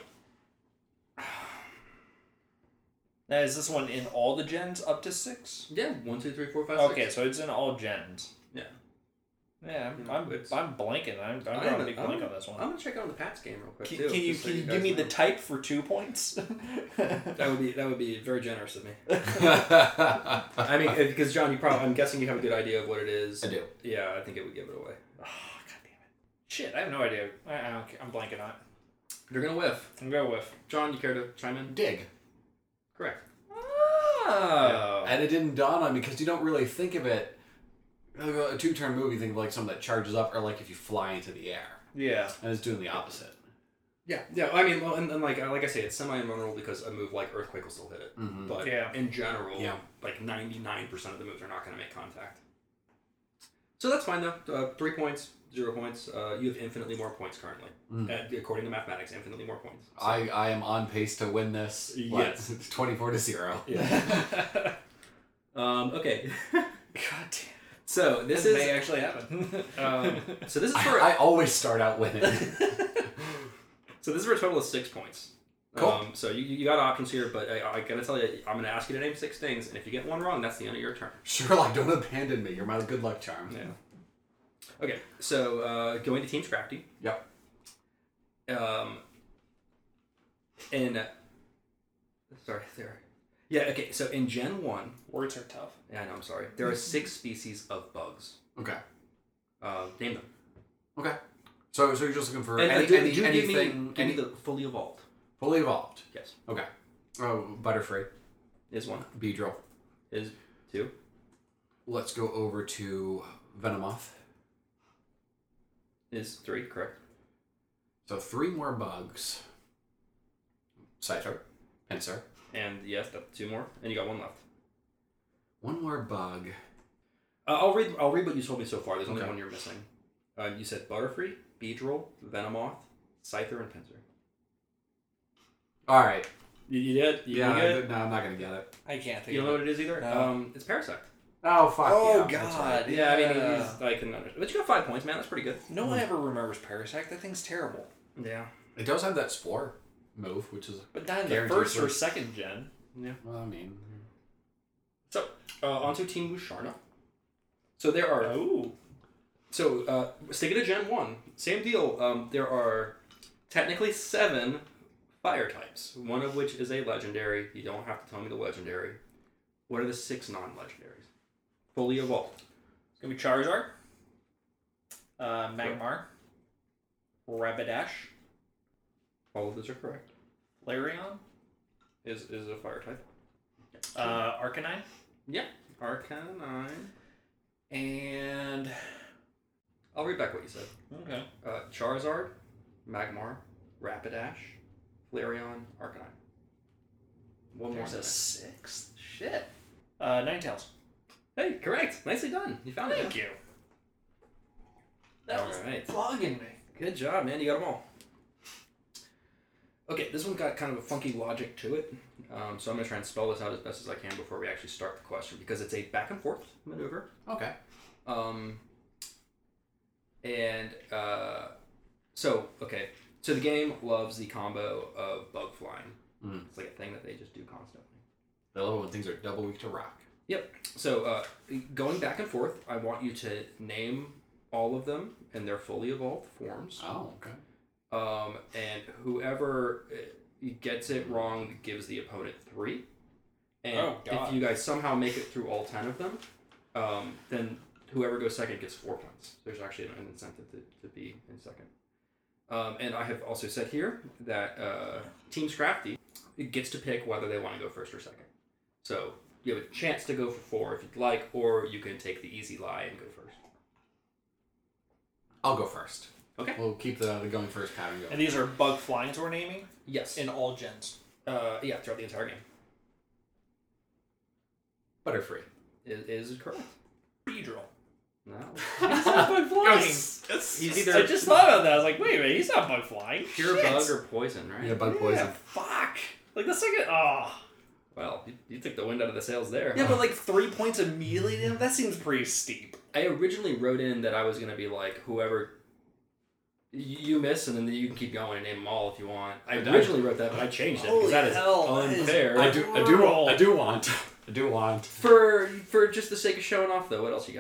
Now, is this one in all the gens up to six? Yeah, one, two, three, four, five, Okay, six. so it's in all gens. Yeah. Yeah, I'm You know, I'm, it's- I'm blanking. I'm, I'm I'm drawing a gonna- big I'm blank gonna- on this one. I'm gonna check out on the Pats game real quick Can, too. can you just so can you guys give me know. the type for two points? That would be that would be very generous of me. I mean, because John, you probably I'm guessing you have a good idea of what it is. I do. Yeah, I think it would give it away. Oh, God damn it. Shit, I have no idea. I, I don't, ca- I'm blanking on it. You're gonna whiff. I'm going with. John, you care to chime in? Dig. Correct. Oh. And it didn't dawn on me because you don't really think of it. A two-turn movie, you think of like something that charges up, or like if you fly into the air, Yeah. and it's doing the opposite. Yeah, yeah. I mean, well, and, and like like I say, it's semi-invulnerable because a move like Earthquake will still hit it. Mm-hmm. But Yeah. in general, Yeah. like ninety-nine percent of the moves are not going to make contact. So that's fine though. Uh, three points, zero points. Uh, you have infinitely more points currently, Mm. uh, according to mathematics. Infinitely more points. So- I, I am on pace to win this. What? Yes. twenty-four to zero. Yeah. um. Okay. God damn. So this This is may actually happen. um. So this is I, for I always start out winning. so this is for a total of six points. Cool. Um, so you, you got options here, but I, I gotta tell you, I'm gonna ask you to name six things, and if you get one wrong, that's the end of your turn. Sherlock, don't abandon me. You're my good luck charm. Yeah. Okay, so uh, going to Team Scrafty. Yep. Um. In. Sorry, there. Yeah. Okay. So in Gen One. Words are tough. Yeah, I know. I'm sorry. There are six species of bugs. Okay. Uh, name them. Okay. So, so you're just looking for And, uh, any, do, any, do give me, anything, give any me the fully evolved. fully evolved. Yes. Okay. Oh, Butterfree, Is one. Beedrill. Is two. Let's go over to Venomoth. Is three. Correct. So three more bugs. Scyther, Pinsir. And yes, that's two more, and you got one left. One more bug. Uh, I'll read. I'll read what you told me so far. There's only Okay. one you're missing. Uh, you said Butterfree, Beedrill, Venomoth, Scyther, and Pinsir. All right. You, you did? You, Yeah. you I, get it? no, I'm not gonna get it. I can't think You don't know of what it is either? No. Um, it's Parasect. Oh fuck. Oh, yeah, that's God. right. Yeah, I mean, Yeah. he's, I can understand. But you got five points, man. That's pretty good. No one ever remembers Parasect. That thing's terrible. Yeah. It does have that spore move, which is But not in the Guaranteed first or first. second gen. Yeah. well, I mean, So, uh, onto Team Musharna. So there are. Oh. So, uh, sticking to Gen one, same deal. Um, there are technically seven fire types, one of which is a legendary. You don't have to tell me the legendary. What are the six non-legendaries? Fully evolved. It's going to be Charizard. Uh, Magmar. Rapidash. All of those are correct. Flareon. Is is a fire type. Yes. Uh, Arcanine. yeah. Arcanine. And... I'll read back what you said. Okay. Uh, Charizard, Magmar, Rapidash, Flareon, Arcanine. One more. There's a than sixth. Shit. Uh, Ninetales. that. Hey, correct. Nicely done. You found Thank it. you. That All was right. flogging me. Good job, man. You got them all. Okay, this one got kind of a funky logic to it, um, so I'm going to try and spell this out as best as I can before we actually start the question, because it's a back and forth maneuver. okay. Um, and uh, so, okay, so the game loves the combo of bug flying. Mm. It's like a thing that they just do constantly. I love it when things are double weak to rock. Yep. So uh, going back and forth, I want you to name all of them in their fully evolved forms. Oh, okay. Um, and whoever uh, gets it wrong gives the opponent three. And Oh, God. if you guys somehow make it through all ten of them, um, then whoever goes second gets four points. There's actually an incentive to, to be in second. Um, and I have also said here that uh, Team Scrafty gets to pick whether they want to go first or second. So you have a chance to go for four if you'd like, or you can take the easy lie and go first. I'll go first. Okay. We'll keep the, the going first pattern going. And these are bug flyings we're naming Yes. in all gens. Uh, yeah, throughout the entire game. Butterfree. Is, is correct. Beedrill. No. He's not bug flying. Yes. He's I either just thought about that. I was like, wait a minute, he's not bug flying. pure Shit. bug or poison, right? Yeah, bug Yeah, poison. fuck. Like, that's like a... Oh. Well, you, you took the wind out of the sails there. Yeah, but like three points immediately? to him? That seems pretty steep. I originally wrote in that I was going to be like, whoever y- you miss, and then you can keep going and name them all if you want. I I- originally wrote that, but I changed it because Holy that is hell, that is unfair. I do, I do, I do want. I do want. For for just the sake of showing off, though, what else you got?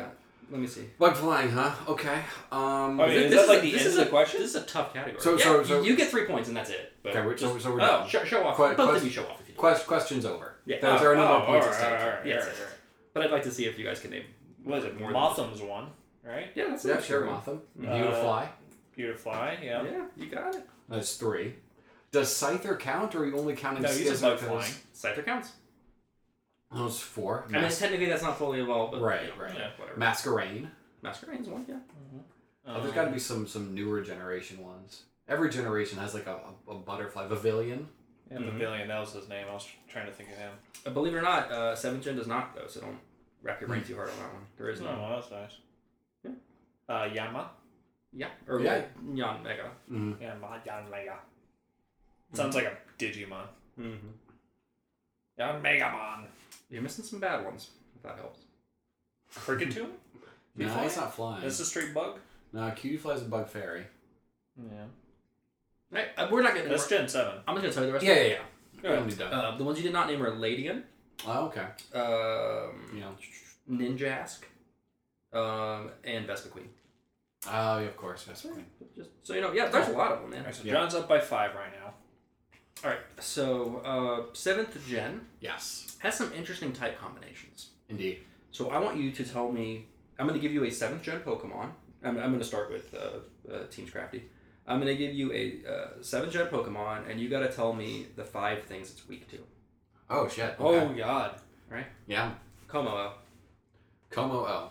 Let me see. Bug flying, huh? Okay. Um. Oh, yeah. Is This that like a- the this end is of the a- question? This is a tough category. So- yeah, so- so- you, you get three points and that's it. But Okay, we're- so- just- so we're oh, done. Show, show off. Que- Both quest- of you show off if you do. Quest, question's over. Yeah. There, there are no Oh, more points all at right, stake. all right, Yes. all right, all right. But I'd like to see if you guys can name. What is it? More than- Motham's one, right? Yeah, that's Yeah, a sure, good one. Motham. Uh, You to fly. Beautifly, yeah. Yeah, you got it. That's three. Does Scyther count, or are you only counting No, he's Skizz just bug because- flying. Scyther counts. Oh, it's four. I mean, Mas- technically that's not fully evolved, but Right, you know, right. Yeah, whatever. Masquerain. Masquerade's one, yeah. Oh, there's got to be some some newer generation ones. Every generation has like a, a, a butterfly. Pavilion. Yeah, Mhm. Pavilion, that was his name. I was trying to think of him. Uh, believe it or not, uh, seventh gen does not though, so don't wrap your brain too hard on that one. There is Oh, no. well, that's nice. Yeah. Uh, Yama. Yeah, or Yeah. yeah. Yan Mega. Mm-hmm. Yama, Yan Mega. Sounds like a Digimon. Mm-hmm. Yan Megamon. You're missing some bad ones. If that helps. Cricketune? No, flying? it's not flying. That's a straight bug? No, Cutie Fly's a bug fairy. Yeah. Right, uh, we're not getting. That's Gen seven. I'm just gonna tell you the rest. Yeah, of yeah, it. yeah. Go We ahead. don't need that. Uh, the ones you did not name are Ladian, Oh, okay. um, You know. Ninjask, um, and Vespa Queen. Oh, yeah, of course. That's fine. Just so you know, yeah, there's a lot of them, man. Alright, so Yeah. John's up by five right now. All right, so uh, seventh gen Yes, has some interesting type combinations. indeed. So I want you to tell me. I'm going to give you a seventh gen Pokemon. I'm, I'm going to start with uh, uh, Team Scrafty. I'm going to give you a uh, seventh gen Pokemon, and you got to tell me the five things it's weak to. Oh, shit. Oh, Okay. God. Yeah. Como. Como O.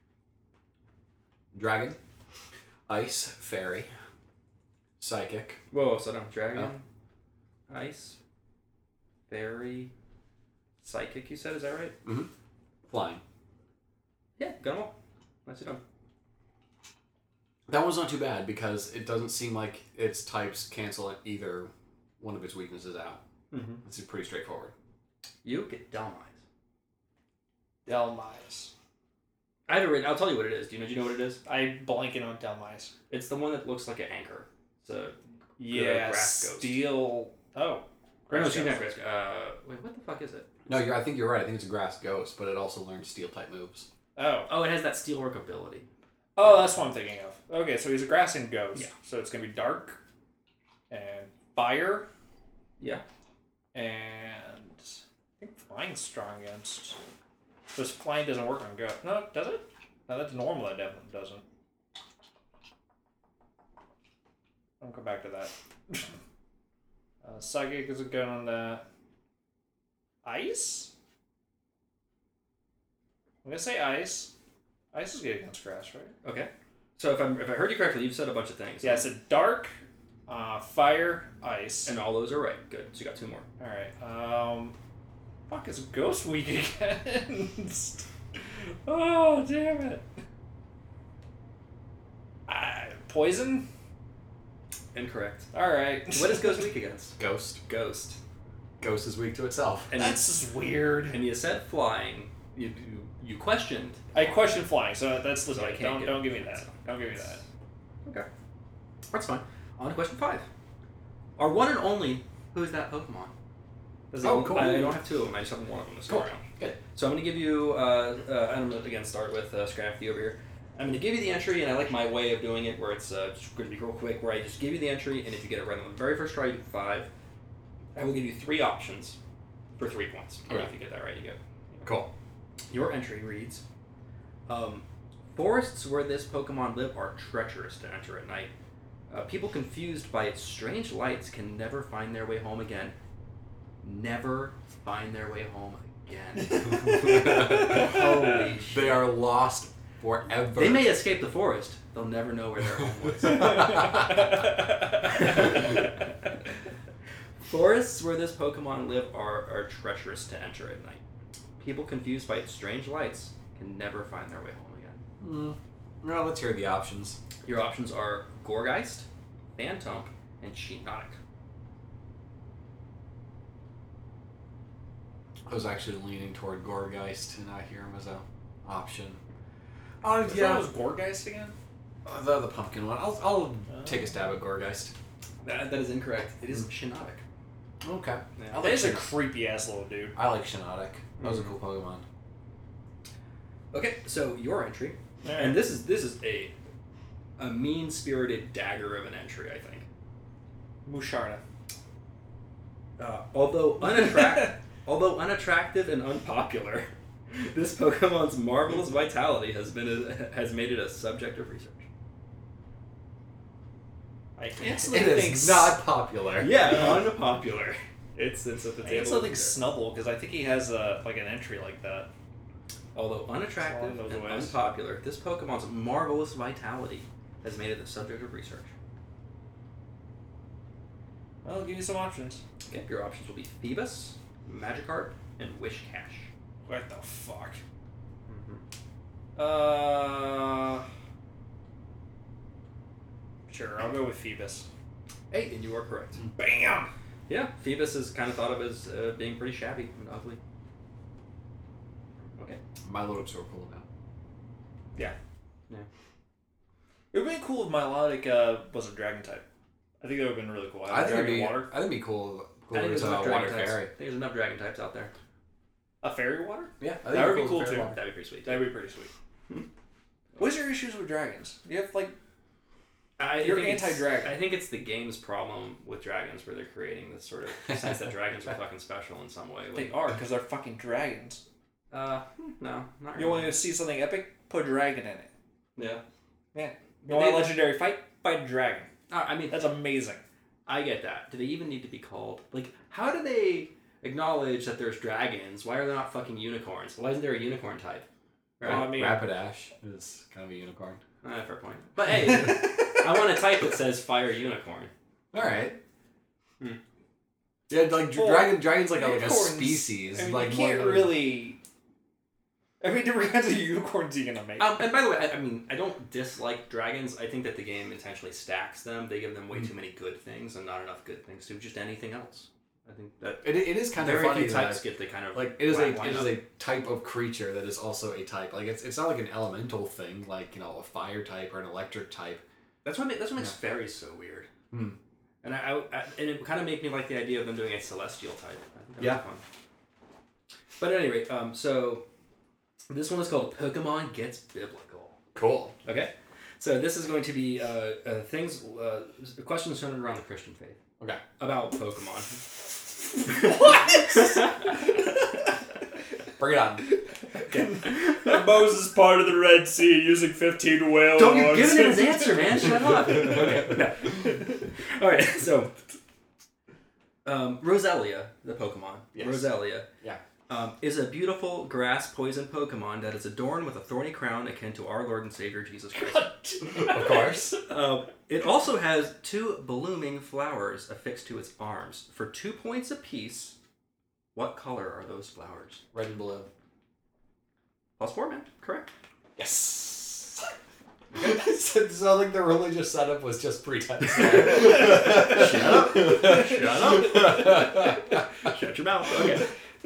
Dragon. Ice. Fairy. Psychic. Whoa, so no. Dragon, Ice, Fairy, Psychic. You said, is that right? Flying. Yeah, got them all. Nicely done. That one's not too bad because it doesn't seem like its types cancel either one of its weaknesses out. Mm-hmm. It's pretty straightforward. You get Delmize. Delmize. I have it written. I'll tell you what it is. Do you know? Do you know what it is? I blanking on Delmize. It's the one that looks like an anchor. It's a Yeah, grass ghost. steel. Oh. no, Grass excuse me, not ghost. grass. Uh, wait, what the fuck is it? No, you're, I think you're right. I think it's a grass ghost, but it also learns steel type moves. Oh. Oh, it has that steelwork ability. Oh, that's what I'm thinking of. Okay, so he's a grass and ghost. Yeah. So it's going to be dark and fire Yeah. and I think flying's strong against. Because flying doesn't work on ghost. No, does it? No, that's normal. That definitely doesn't. I'll come back to that. uh, psychic is a good on that. Ice? I'm going to say ice. Ice is good against grass, right? Okay. So if I'm if I heard you correctly, you've said a bunch of things. Yeah, it's a dark, uh, fire, ice. And all those are right. Good. So you got two more. Alright, um... Fuck, is Ghost weak against? Oh, damn it. Uh, poison? Incorrect. Alright. What is Ghost weak against? Ghost. Ghost. Ghost is weak to itself. And That's just weird. you, and you said flying. You you, you questioned. I question flying, so that's So I legit. can't Don't, get- don't give me that. Don't give me that. Okay. That's fine. On to question five. Our one and only, who is that Pokemon? That's the Oh, only- cool. I, I don't have two of them. I just have one of them to Cool. start around. Good. So I'm going to give you, uh, uh, I'm going to again start with uh, Scrafty over here. I'm going to give you the entry, and I like my way of doing it where it's uh, just going to be real quick, where I just give you the entry, and if you get it right on the very first try, you get five. I will give you three options for three points. And Okay. if you get that right, you get. Cool. Your entry reads, um, forests where this Pokemon live are treacherous to enter at night. Uh, people confused by its strange lights can never find their way home again. Never find their way home again. Holy shit. They are lost forever. They may escape the forest. They'll never know where their home was. Forests where this Pokemon live are, are treacherous to enter at night. People confused by its strange lights can never find their way home again. Mm. Well, let's hear the options. Your options are Gorgeist, Phantom, and Shiinotic. I was actually leaning toward Gorgeist, and I hear him as an option. Oh, Which yeah. one was Gorgeist again? Uh, the, the pumpkin one. I'll, I'll take a stab at Gorgeist. That, that is incorrect. It is Shiinotic. Okay. Yeah. I like That is a Shin- creepy ass little dude. I like Shiinotic. That was a cool Pokemon. Okay, so your entry And this is this is a a mean-spirited dagger of an entry, I think. Musharna. Uh, although unattract, although unattractive and unpopular, this Pokemon's marvelous vitality has been a, has made it a subject of research. I It instantly is think not popular. Yeah, unpopular. It's it's at the I table. instantly think there. Snubble because I think he has a like an entry like that. Although unattractive Along those and ways. unpopular, this Pokemon's marvelous vitality has made it the subject of research. Well, give me some options. Okay, your options will be Phoebus, Magikarp, and Wishcash. What the fuck? Mm-hmm. Uh. Sure, I'll go with Phoebus. Hey, and you are correct. Bam! Yeah, Phoebus is kind of thought of as uh, being pretty shabby and ugly. Okay. My little are cool now. Yeah. Yeah. It would be cool if Milotic uh, was a dragon type. I think that would have been really cool. I think it'd dragon be. water. I think it'd be cool. I think Cool there's as a enough water dragon types. fairy. I think there's enough dragon types out there. A fairy water? Yeah, I think That would it'd be cool as a fairy too. water. That'd be pretty sweet. That'd be pretty sweet. Hmm. What's your issues with dragons? You have like I You're think it's- anti-dragon. I think it's the game's problem with dragons, where they're creating this sort of sense that dragons are fucking special in some way. they Like, are because they're fucking dragons. uh, hmm, no, not You really. want to see something epic? Put a dragon in it. Yeah. Yeah. You want They- a legendary fight? Fight a dragon. Uh, I mean, That's amazing. I get that. Do they even need to be called? Like, how do they acknowledge that there's dragons? Why are there not fucking unicorns? Why isn't there a unicorn type? Right. Well, I mean- Rapidash is kind of a unicorn. Ah, fair point. But hey, I want a type that says fire unicorn. All right. Hmm. Yeah, like Well, dragon. Dragon's like a, like a unicorns- species. I mean, like you more can't than- really. I mean, different kinds of unicorns you gonna make. Um, and by the way, I, I mean, I don't dislike dragons. I think that the game intentionally stacks them. They give them way too many good things and not enough good things to just anything else. I think that It, it is kind of very funny few types that get the kind of like it is a line- line it is up. a type of creature that is also a type. Like it's it's not like an elemental thing, like you know a fire type or an electric type. That's what ma- that's what makes Yeah. fairies so weird. Hmm. And I, I, I and it kind of made me like the idea of them doing a celestial type. I think that Yeah. was fun. But at any rate, um, so this one is called Pokemon Gets Biblical. Cool. Okay, so this is going to be uh, uh, things, uh, questions centered around the Christian faith Okay. about Pokemon. Bring it on. Okay. Moses parted the Red Sea using fifteen whale Don't you horns. give him his answer, man. Shut up. Okay. No. All right. So, um, Roselia, the Pokemon, Yes. Roselia, Yeah. um, is a beautiful grass poison Pokemon that is adorned with a thorny crown akin to our Lord and Savior Jesus Christ. Of course. Um, it also has two blooming flowers affixed to its arms for two points apiece. What color are those flowers? Red and blue. Plus four, man. Correct. Yes. So it sounded like the religious setup was just pretense. Shut up. Shut up. Shut your mouth. Okay.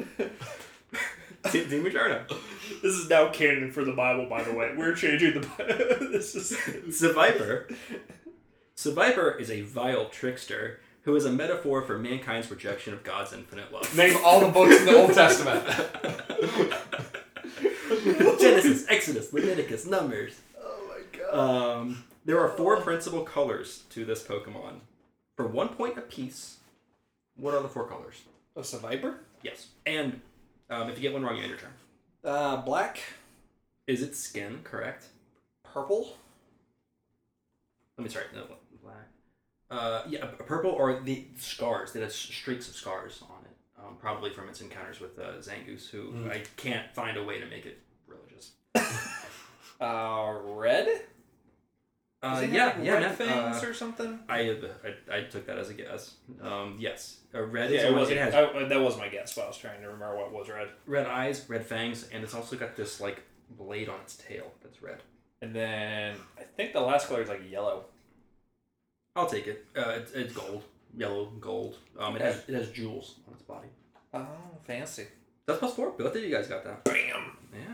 Team Mujarno. This is now canon for the Bible, by the way. We're changing the Bible. This is. Seviper. Seviper is a vile trickster who is a metaphor for mankind's rejection of God's infinite love. Name all the books in the Old Testament. Genesis, Exodus, Leviticus, Numbers. Oh my god. Um, there are four principal colors to this Pokemon. For one point apiece, what are the four colors? Oh, it's a viper? Yes. And um, if you get one wrong, you end your turn. Uh, black, Is it skin correct? purple. Let me sorry, no, black. Uh, yeah, a purple or the scars. It has streaks of scars on it. Um, probably from its encounters with uh, Zangoose, who Mm. I can't find a way to make it religious. Uh, red? Uh, Does it yeah, have, like, yeah, red man. fangs Uh, or something? I, I I took that as a guess. Um, yes, a red Yeah, is it one- was. it has I, that was my guess, but I was trying to remember what was red. red eyes, red fangs, and it's also got this like blade on its tail that's red. And then I think the last color is like yellow. I'll take it. Uh, it's, it's gold, yellow, gold. Um, it has it has jewels on its body. Oh, fancy. That's plus four. Both of you guys got that. Bam! Yeah.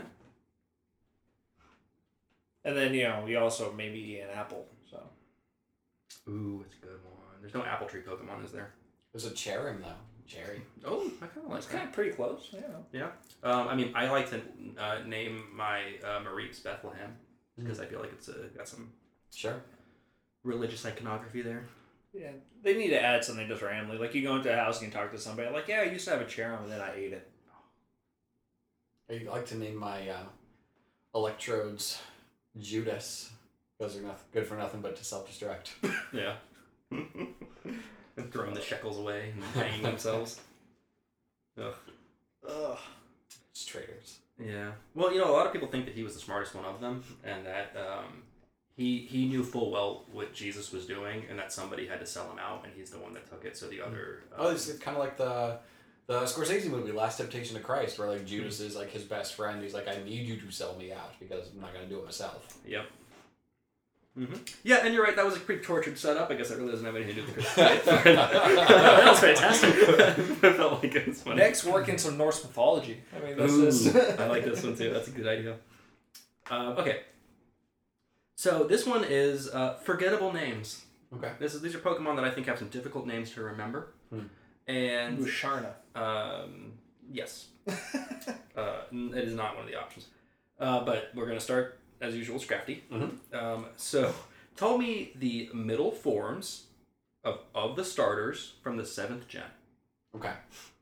And then, you know, you also maybe eat an apple, so. Ooh, it's a good one. There's no apple tree Pokemon, is there? There's a Cherim though. Cherry. Oh, I kind of like It's that. kind of pretty close, yeah. Yeah. Um, I mean, I like to uh, name my uh, Mareeps Bethlehem. because I feel like it's uh, got some Sure. religious iconography there. Yeah, they need to add something just randomly. Like, you go into a house and you talk to somebody, like, yeah, I used to have a chair and then I ate it. I'd like to name my uh, electrodes Judas. Those are nothing, good for nothing but to self-destruct. Yeah. And throwing the shekels away and hanging themselves. Ugh. Ugh. It's traitors. Yeah. Well, you know, a lot of people think that he was the smartest one of them, and that um, he he knew full well what Jesus was doing, and that somebody had to sell him out, and he's the one that took it. So the other. Um, Oh, it's kind of like the the Scorsese movie, Last Temptation of Christ, where like Judas is like his best friend. He's like, I need you to sell me out because I'm not gonna do it myself. Yep. Mm-hmm. Yeah, and you're right. That was a pretty tortured setup. I guess it really doesn't have anything to do with the Christian faith. That was fantastic. I felt like it was funny. Next, work in some Norse mythology. I mean, this Ooh, is. I like this one too. That's a good idea. Um, okay. So this one is uh, forgettable names. Okay. This is these are Pokemon that I think have some difficult names to remember. Hmm. And Musharna. um, yes, uh, it is not one of the options. Uh, but we're gonna start as usual, Scrafty. Mm-hmm. Um, so tell me the middle forms of of the starters from the seventh gen. Okay.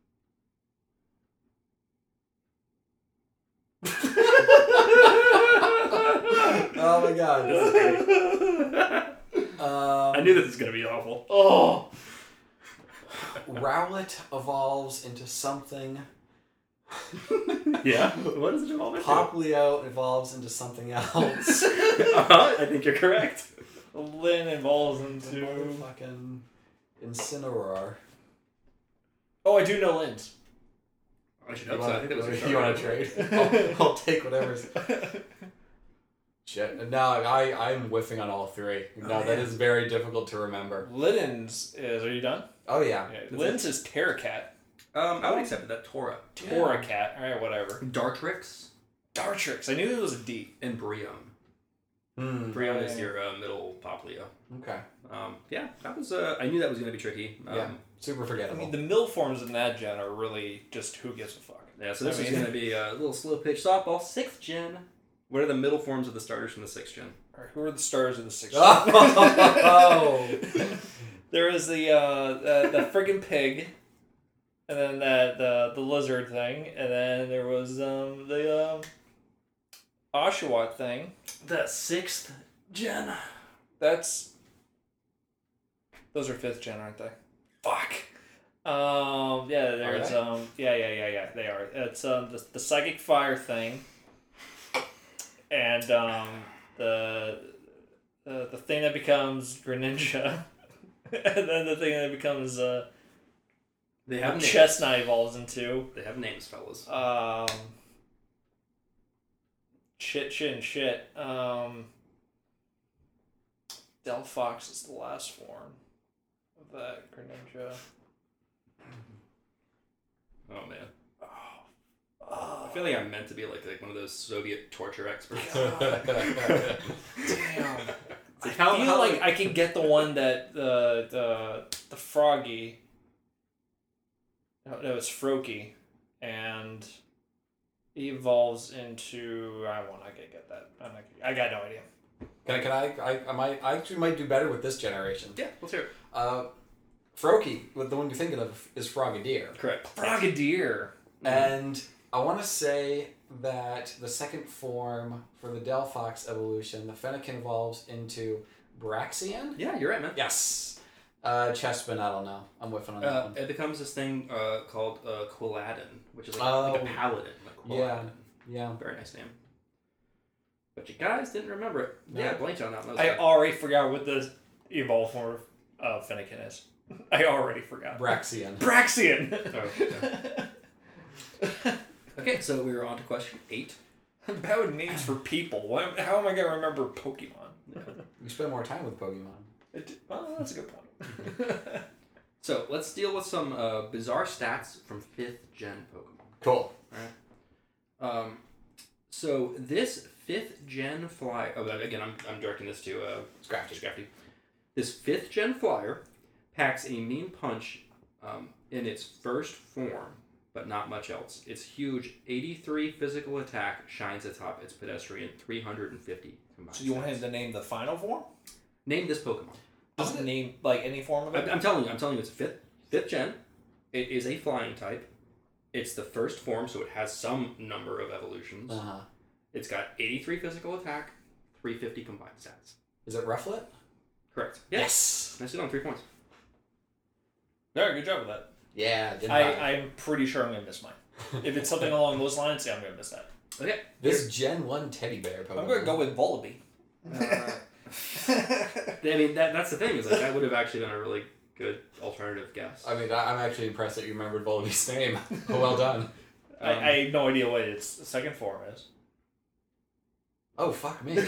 Oh my god. This is great. Um, I knew this was gonna be awful. Oh! Rowlet evolves into something. Yeah. What does it evolve into? Poplio evolves into something else. uh-huh, I think you're correct. Lynn evolves The into. motherfucking Incineroar. Oh, I do know Lynn's. I should You hope so. I want think that was to your trade? starter. I'll, I'll take whatever's. Shit. No, I, I'm whiffing on all three. No, Oh, that yeah. is very difficult to remember. Lynn's is. Are you done? Oh, yeah. Yeah. Lynn's is Terracat. Um, I would accept that. Tora. Toracat. Alright, whatever. Dartrix Dartrix. I knew it was a D. and Breon. Hmm. Breon is your uh, middle Poplio. Okay. Um, yeah, that was. Uh, I knew that was going to be tricky. Um, Yeah. Super I forgettable. mean, the mill forms in that gen are really just who gives a fuck. Yeah, so this I is mean- going to be a little slow pitch softball. Sixth gen. What are the middle forms of the starters from the sixth gen? Alright, who are the stars of the sixth gen? Oh! There was the uh, the, the friggin' pig, and then that the the lizard thing, and then there was um the um Oshawott thing. The sixth gen. That's those are fifth gen, aren't they? Fuck. Um. Yeah. There's they? um. Yeah. Yeah. Yeah. Yeah. They are. It's um the the psychic fire thing, and um the the the thing that becomes Greninja, and then the thing that becomes uh They have names. Chestnut evolves into They have names, fellas. um. Shit. Shit. And shit. Um. Delphox is the last form of that Greninja. Oh man, Oh, I feel like I'm meant to be like like one of those Soviet torture experts. damn. Like, I feel like I can get the one that the the the froggy. No, no, it's Froakie, and he evolves into. I won't. I can get that. I'm not, I got no idea. Can I, can I, I, I might, I actually might do better with this generation. Yeah, let's hear it. Uh, Froakie, the one you're thinking of, is Frogadier. Correct. Frogadier. And I want to say that the second form for the Delphox evolution, the Fennekin evolves into Braxian? Yeah, you're right, man. Yes. Uh, Chespin, I don't know. I'm whiffing on that Uh, one. it becomes this thing uh, called uh, Quilladin, which is like, Oh. like a paladin. Like Quilladin. Yeah. Very nice name. But you guys didn't remember it. No. Yeah, blanked on that one. That was I bad. already forgot what the evolved form of Fennekin is. I already forgot. Braxian. Braxian. Oh, okay, so we were on to question eight. Bad names for people. Why, how am I gonna remember Pokemon? You spend more time with Pokemon. It, well, that's a good point. So let's deal with some uh, bizarre stats from fifth gen Pokemon. Cool. Um, so this fifth gen flyer. Oh, again, I'm I'm directing this to uh, Scrafty. Scrafty. This fifth gen flyer packs a mean punch um, in its first form but not much else. Its huge eighty-three physical attack shines atop its pedestrian three hundred fifty combined. So you want stats. him to name the final form? Name this Pokemon. Doesn't name like any form of it? I'm, I'm telling you, I'm telling you, it's fifth fifth gen. It is a flying type. It's the first form, so it has some number of evolutions. Uh-huh. It's got eighty-three physical attack, three hundred fifty combined stats. Is it Rufflet? Correct. Yes. Nicely done, three points. Very good job with that. Yeah. Didn't I, I, I'm pretty sure I'm gonna miss mine. If it's something along those lines, yeah, I'm gonna miss that. Okay. This Gen one teddy bear Pokemon. I'm gonna go with Volibee. Uh, I mean, that that's the thing, is like, that would have actually been a really good alternative guess. I mean, I- I'm actually impressed that you remembered Volibee's name. Well done. I, Um, I have no idea what its second form is. Oh, fuck me.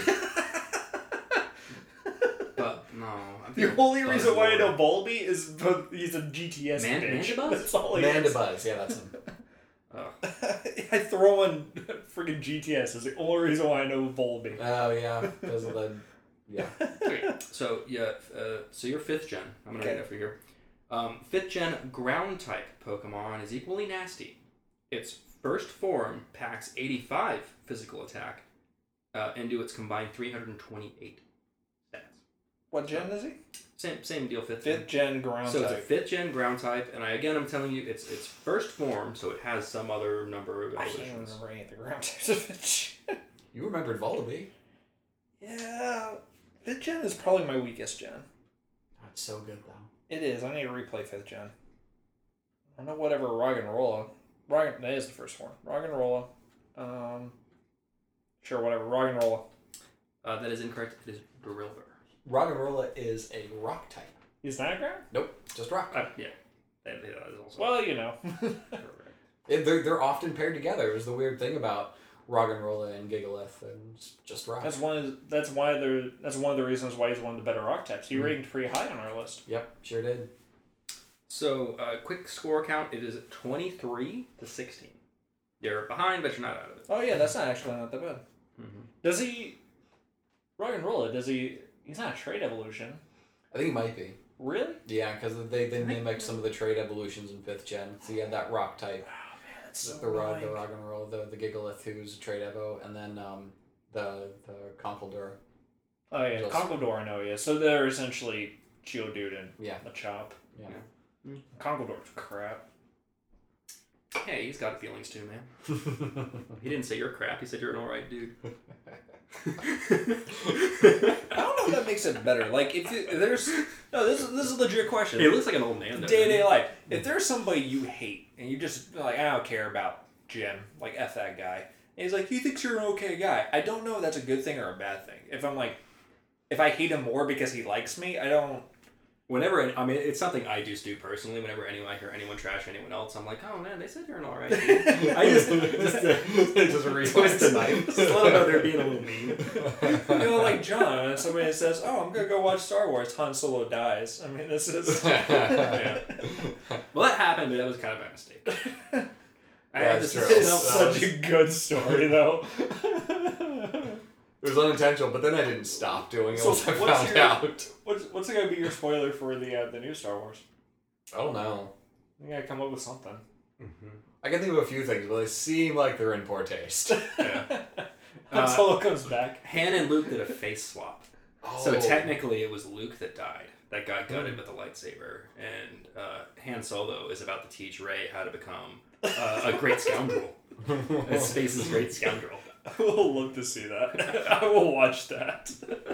But, no. I'm The thinking only reason why I know Buzzword. Volibee is because he's a G T S Man- bitch. Mandibuzz? That's all he is. Mandibuzz. Yeah, that's him. Oh. I throw in freaking G T S is the only reason why I know Volibee. Oh, yeah. Because of the... Yeah. Okay, so yeah, uh, so you're fifth gen. I'm gonna Okay. read it for you here. Um, fifth gen ground type Pokemon is equally nasty. Its first form packs eighty-five physical attack uh, into its combined three hundred twenty-eight stats. What gen is he? Same same deal. Fifth, Fifth gen ground So it's a type. fifth gen ground type, and I again I'm telling you it's its first form, so it has some other number of I can't evolutions. remember any of the ground types of fifth gen. You remembered Volibee. Yeah, fifth gen is probably my weakest gen. That's so good, though. It is. I need to replay fifth gen. I know whatever Roggenrola. Roggen, that is the first one. Roggenrola. Um, sure, whatever. Roggenrola. Uh, that is incorrect. It is Drillbur. Roggenrola is a rock type. He's not a ground? Nope, just rock. Uh, yeah, that, that is also Well, you know. correct. It, they're, they're often paired together. It was the weird thing about Roggenrola and Gigalith, and it's just rock. That's one. Of, that's why they're. That's one of the reasons why he's one of the better rock types. He Mhm. ranked pretty high on our list. Yep, sure did. So, uh, quick score count, it is twenty-three to sixteen. You're behind, but you're not out of it. Oh yeah, that's not actually not that bad. Mm-hmm. Does he? Roggenrola, does he? He's not a trait evolution. I think he might be. Really? Yeah, because they, they mimicked some of the trade evolutions in fifth gen. So you had that rock type, Oh man, that's the so the, Rog, the annoying. Roggenrola, the, the Gigalith, who's a trade evo, and then um, the the Conkeldurr. Oh yeah, Just- Conkeldurr, I know. Yeah, so they're essentially Geodude and Yeah. Machop. Yeah. Mm. Conkeldurr's crap. Hey, he's got feelings too, man. He didn't say you're crap, he said you're an alright dude. I don't know if that makes it better. Like if, it, if there's no, this is this is a legit question. He looks like an old man, though. Day to day life. If there's somebody you hate and you just like, I don't care about Jim, like F that guy. And he's like, he thinks you're an okay guy. I don't know if that's a good thing or a bad thing. If I'm like, if I hate him more because he likes me, I don't. Whenever, I mean, it's something I just do personally. Whenever anyone, I hear anyone trash anyone else, I'm like, oh man, they said you're an alright dude. I just, just, just twist the knife. Just let them know they're being a little mean. You know, like John, and somebody says, "Oh, I'm gonna go watch Star Wars." Han Solo dies. I mean, this is. Yeah. Well, that happened, but that was kind of by mistake. I had That's this true. It's no, such a good story, though. It was unintentional, but then I didn't stop doing it So once I what's found your- out. What's what's gonna be your spoiler for the uh, the new Star Wars? I don't know. You gotta come up with something. I can think of a few things, but they seem like they're in poor taste. Yeah. Han Uh, Solo comes back. Han and Luke did a face swap. So Oh. technically, it was Luke that died, that got gutted with a lightsaber, and uh, Han Solo is about to teach Rey how to become uh, a great scoundrel, a space's great scoundrel. I will look to see that. I will watch that.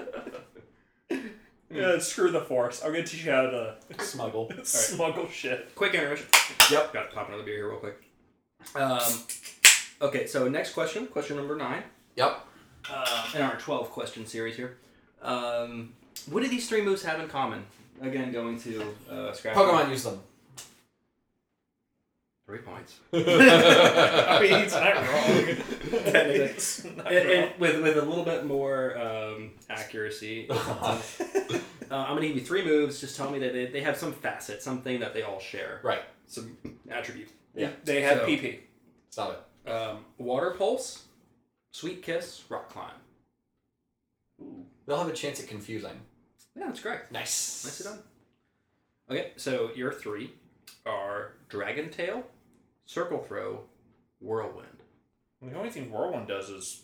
Yeah, screw the Force. I'm gonna teach you how to Smuggle. smuggle shit. Quick intermission. Yep. Got to pop another beer here real quick. Um, okay, so next question, question number nine. Yep. Uh, in our twelve question series here. Um, what do these three moves have in common? Again, going to uh, scratch. Pokemon use them. Three points. I mean, he's not wrong. Technically. He's not And, wrong. and with with a little bit more um, accuracy, uh, I'm gonna give you three moves. Just tell me that they, they have some facet, something that they all share, Right. some attribute. Yeah, they have So- P P. Stop it. Um, water pulse, sweet kiss, rock climb. They'll have a chance at confusing. Yeah, that's correct. Nice. Nicely done. Okay, so your three are Dragon Tail, Circle Throw, Whirlwind. The only thing Whirlwind does is,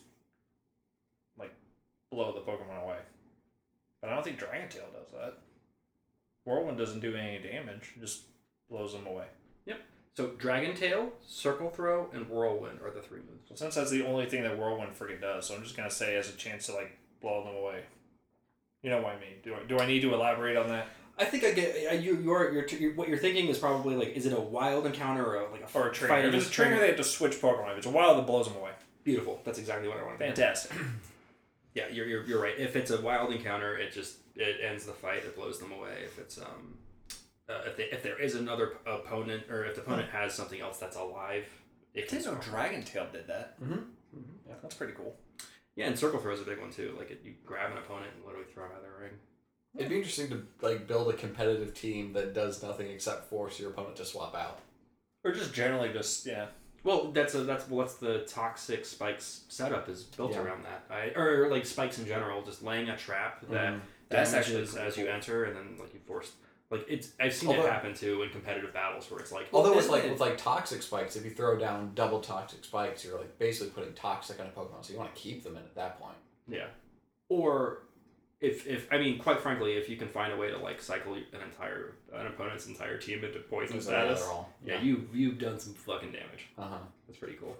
like, blow the Pokemon away. But I don't think Dragon Tail does that. Whirlwind doesn't do any damage, it just blows them away. Yep. So Dragon Tail, Circle Throw, and Whirlwind are the three moves. So since that's the only thing that Whirlwind freaking does, so I'm just going to say it has a chance to, like, blow them away. You know what I mean? Do I, do I need to elaborate on that? I think I get uh, you. You're, you're, you're what you're thinking is probably like, is it a wild encounter or a, like a Or a trainer. fighter If it's a trainer, they have to switch Pokemon. If it's a wild, it blows them away. Beautiful. That's exactly what I want to. Fantastic. Yeah, you're, you're you're right. If it's a wild encounter, it just it ends the fight. It blows them away. If it's um, uh, if they, if there is another opponent or if the opponent has something else that's alive, I it can. didn't know Dragon Tail did that. Mm-hmm. Mm-hmm. Yeah, that's pretty cool. Yeah, and Circle Throw is a big one too. Like it, you grab an opponent and literally throw them out of the ring. It'd be interesting to like build a competitive team that does nothing except force your opponent to swap out. Or just generally just, yeah. Well, that's a that's what's the Toxic Spikes setup is built Yeah. around that. I, or like spikes in general, just laying a trap that Mhm. That's damages actually pretty as you cool. enter, and then like you force. Like it's I've seen Although- it happen too in competitive battles where it's like. Although with isn't like it- with like toxic spikes, if you throw down double toxic spikes, you're like basically putting toxic on a Pokemon, so you want to keep them in at that point. Yeah. Or if if I mean, quite frankly, if you can find a way to like cycle an entire an opponent's entire team into poison Things like that status, are all- yeah, you you've done some fucking damage. Uh huh. That's pretty cool.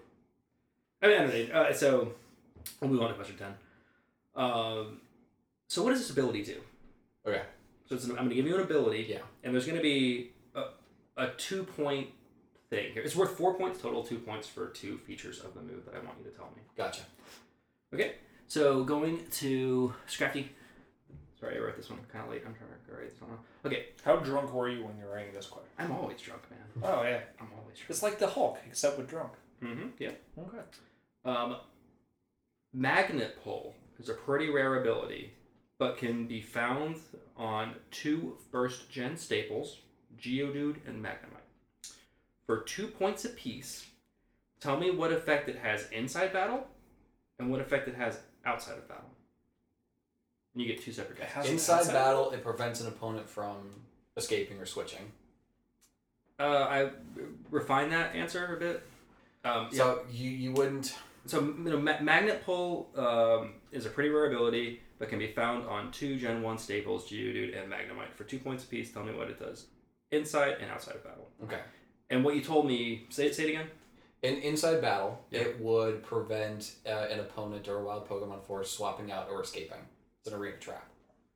I mean, I don't know. Uh, so we'll move on to question ten. Um, so what does this ability do? Okay. So it's an, I'm going to give you an ability, Yeah. and there's going to be a, a two point thing here. It's worth four points total, two points for two features of the move that I want you to tell me. Gotcha. Okay, so going to Scrafty. Sorry, I wrote this one kind of late. I'm trying to write this one. Okay, How drunk were you when you were writing this question? I'm always drunk, man. Oh, yeah. I'm always drunk. It's like the Hulk, except with drunk. Mm-hmm. Yeah. Okay. Um, Magnet Pull is a pretty rare ability, but can be found on two first gen staples, Geodude and Magnemite. For two points apiece, tell me what effect it has inside battle and what effect it has outside of battle. And you get two separate guesses. How's it Inside outside? battle, it prevents an opponent from escaping or switching. Uh, I refine that answer a bit. Um, yeah. So you you wouldn't. So you know, Ma- Magnet Pull um, is a pretty rare ability, but can be found on two Gen one staples, Geodude and Magnemite. For two points apiece, tell me what it does, inside and outside of battle. Okay. And what you told me, say it, say it again. In inside battle, Yeah. it would prevent uh, an opponent or a wild Pokemon force swapping out or escaping. It's an arena trap.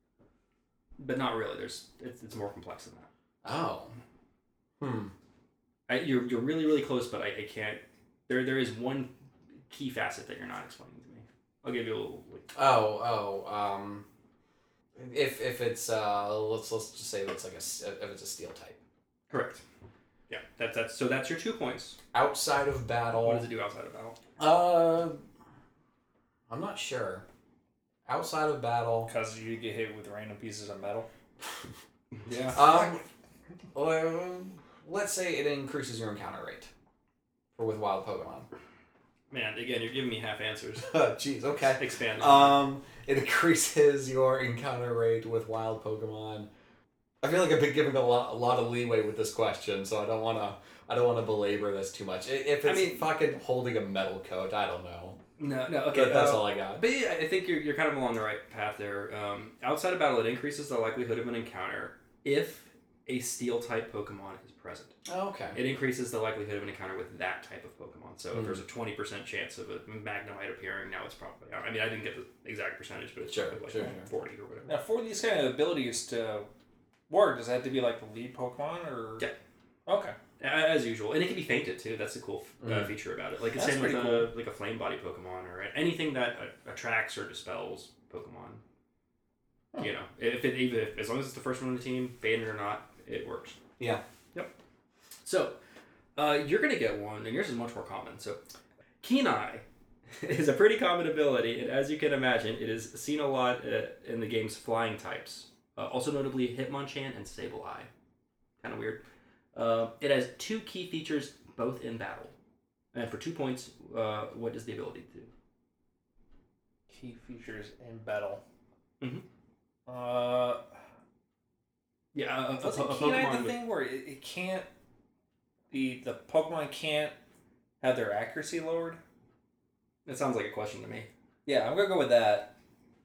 But not really. There's it's, it's more complex than that. Oh. Hmm. I, you're you're really really close, but I, I can't. There there is one key facet that you're not explaining to me. I'll give you a little. Like, Oh, oh, um, if if it's uh, let's let's just say it's like a s- if it's a steel type. correct. Yeah, that's that's so that's your two points. Outside of battle. What does it do outside of battle? Uh, I'm not sure. Outside of battle. Because you get hit with random pieces of metal. Yeah. Um, well, let's say it increases your encounter rate, for with wild Pokemon. Man, again, you're giving me half answers. Jeez. Okay. Expand. Um, it increases your encounter rate with wild Pokemon. I feel like I've been given a lot, a lot of leeway with this question, so I don't want to, I don't want to belabor this too much. I- If it's I mean- fucking holding a metal coat, I don't know. no, no. Okay, That- that's uh, all I got. But yeah, I think you're, you're kind of along the right path there. Um, outside of battle, it increases the likelihood of an encounter if a steel type Pokemon is present. Oh, okay. It increases the likelihood of an encounter with that type of Pokemon. So Mhm. if there's a twenty percent chance of a Magnemite appearing, now it's probably. I mean, I didn't get the exact percentage, but it's Sure, probably like sure, sure. forty or whatever. Now, for these kind of abilities to work, does it have to be like the lead Pokemon or? Yeah. Okay. A- As usual, and it can be fainted too. That's the cool uh, Mhm. feature about it. Like it's That's same with pretty a, like a flame body Pokemon or anything that uh, attracts or dispels Pokemon. Hmm. You know, if it even if, as long as it's the first one on the team, fainted or not, it works. Yeah. Yep. So, uh, you're gonna get one, and yours is much more common. So, Kenai is a pretty common ability, and as you can imagine, it is seen a lot uh, in the game's flying types. Uh, also notably Hitmonchan and Sableye. Kind of weird. Uh, it has two key features, both in battle. And for two points, uh, what does the ability do? Key features in battle. Mhm. Uh, Yeah, a, a, a, doesn't a Kenai Pokemon the with- thing where it, it can't the the Pokemon can't have their accuracy lowered? That sounds like a question to me. Yeah, I'm gonna go with that.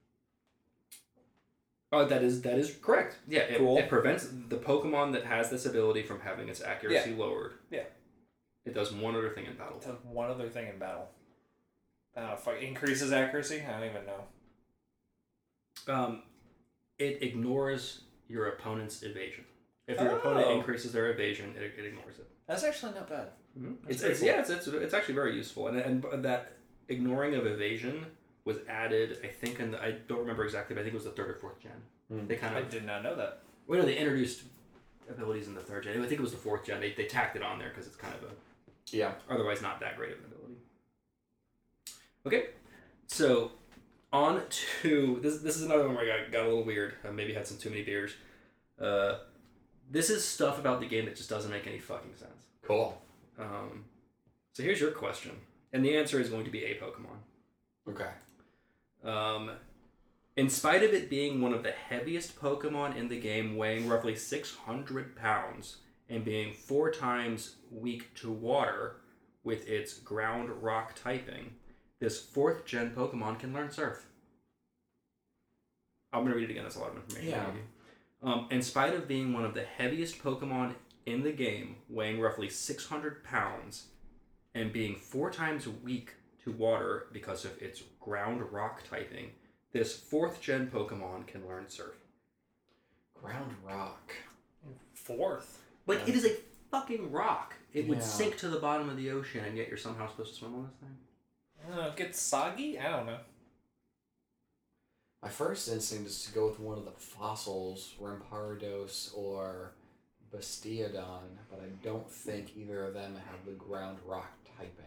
Oh, that is that is correct. Yeah, it, Cool. it prevents the Pokemon that has this ability from having its accuracy lowered. Yeah. It does one other thing in battle. Does one other thing in battle. I don't know if it increases accuracy. I don't even know. Um, it ignores your opponent's evasion. If your Oh. opponent increases their evasion, it, it ignores it. That's actually not bad. Mm-hmm. That's It's, pretty it's cool. yeah, it's, it's it's actually very useful, and and that ignoring of evasion was added. I think in the, I don't remember exactly, but I think it was the third or fourth gen. Mm. They kind I of did not know that. well, no, they introduced abilities in the third gen. I think it was the fourth gen. They they tacked it on there because it's kind of a Yeah. otherwise not that great of an ability. Okay, so on to this. This is another one where I got, got a little weird. I maybe had some too many beers. Uh, this is stuff about the game that just doesn't make any fucking sense. Cool. Um, so here's your question, and the answer is going to be a Pokemon. Okay. Um, in spite of it being one of the heaviest Pokemon in the game, weighing roughly six hundred pounds and being four times weak to water with its ground rock typing, this fourth gen Pokemon can learn Surf. I'm going to read it again. That's a lot of information. Yeah. Um, in spite of being one of the heaviest Pokemon in the game, weighing roughly six hundred pounds and being four times weak to water because of its ground rock typing, this fourth gen Pokemon can learn Surf. Ground rock. Fourth. Like, Yeah. it is a fucking rock. It would Yeah. sink to the bottom of the ocean, and yet you're somehow supposed to swim on this thing? I don't know. It gets soggy? I don't know. My first instinct is to go with one of the fossils, Rampardos or Bastiodon, but I don't think either of them have the ground rock typing.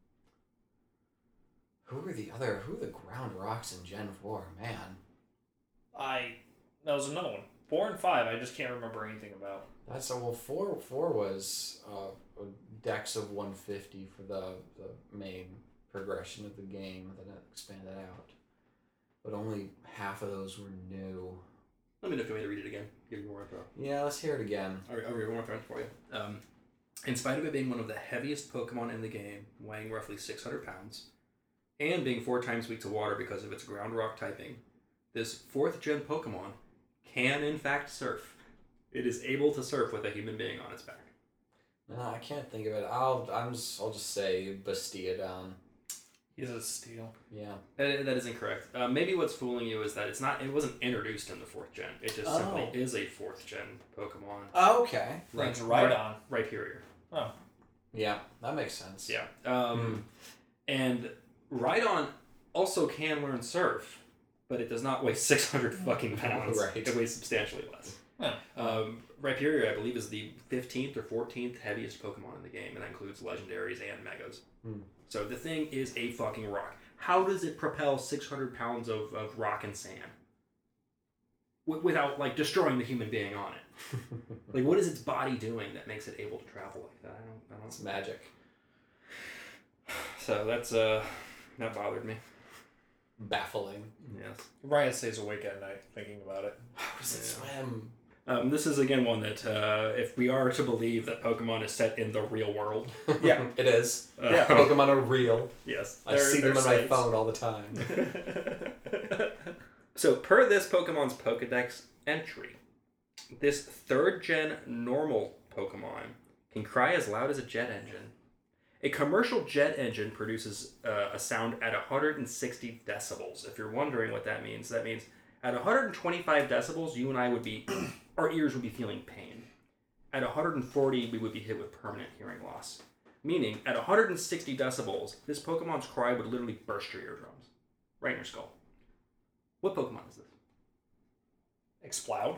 Who are the other? Who are the ground rocks in Gen four? Man, I. That was another one. Four and five, I just can't remember anything about. that's a well. Four four was uh, a dex of one fifty for the the main progression of the game, then it expanded out. But only half of those were new. Let me know if you want me to read it again. Give you more info. Yeah, let's hear it again. I'll I'll read one more time for you. Um, in spite of it being one of the heaviest Pokemon in the game, weighing roughly six hundred pounds, and being four times weak to water because of its ground rock typing, this fourth gen Pokemon can in fact surf. It is able to surf with a human being on its back. No, I can't think of it. I'll I'm just I'll just say Bastiodon. He's a steal. Yeah. That, that is incorrect. Uh, maybe what's fooling you is that it's not. It wasn't introduced in the fourth gen. It just Oh. simply is a fourth gen Pokemon. Oh, okay. Runs right on. Rhyperior. Oh. Yeah, that makes sense. Yeah. Um, and Rhydon also can learn Surf, but it does not weigh six hundred fucking pounds. Right. It weighs substantially less. Huh. Um, Rhyperior, I believe, is the fifteenth or fourteenth heaviest Pokemon in the game, and that includes legendaries and megas. Hmm. So the thing is a fucking rock. How does it propel six hundred pounds of, of rock and sand? W- without, like, destroying the human being on it. Like, what is its body doing that makes it able to travel like that? I don't, I don't It's magic. So that's, uh, that bothered me. Baffling. Yes. Ryan stays awake at night thinking about it. How does it Yeah. swim? Um, this is, again, one that, uh, if we are to believe that Pokemon is set in the real world. Yeah. It is. Uh, Yeah. Pokemon are real. Yes. I They're- see them they're on my sites. phone all the time. So, per this Pokemon's Pokedex entry, this third gen normal Pokemon can cry as loud as a jet engine. A commercial jet engine produces uh, a sound at one hundred sixty decibels. If you're wondering what that means, that means at one hundred twenty-five decibels, you and I would be, our ears would be feeling pain. At one hundred forty, we would be hit with permanent hearing loss. Meaning, at one hundred sixty decibels, this Pokemon's cry would literally burst your eardrums. Right in your skull. What Pokemon is this? Exploud?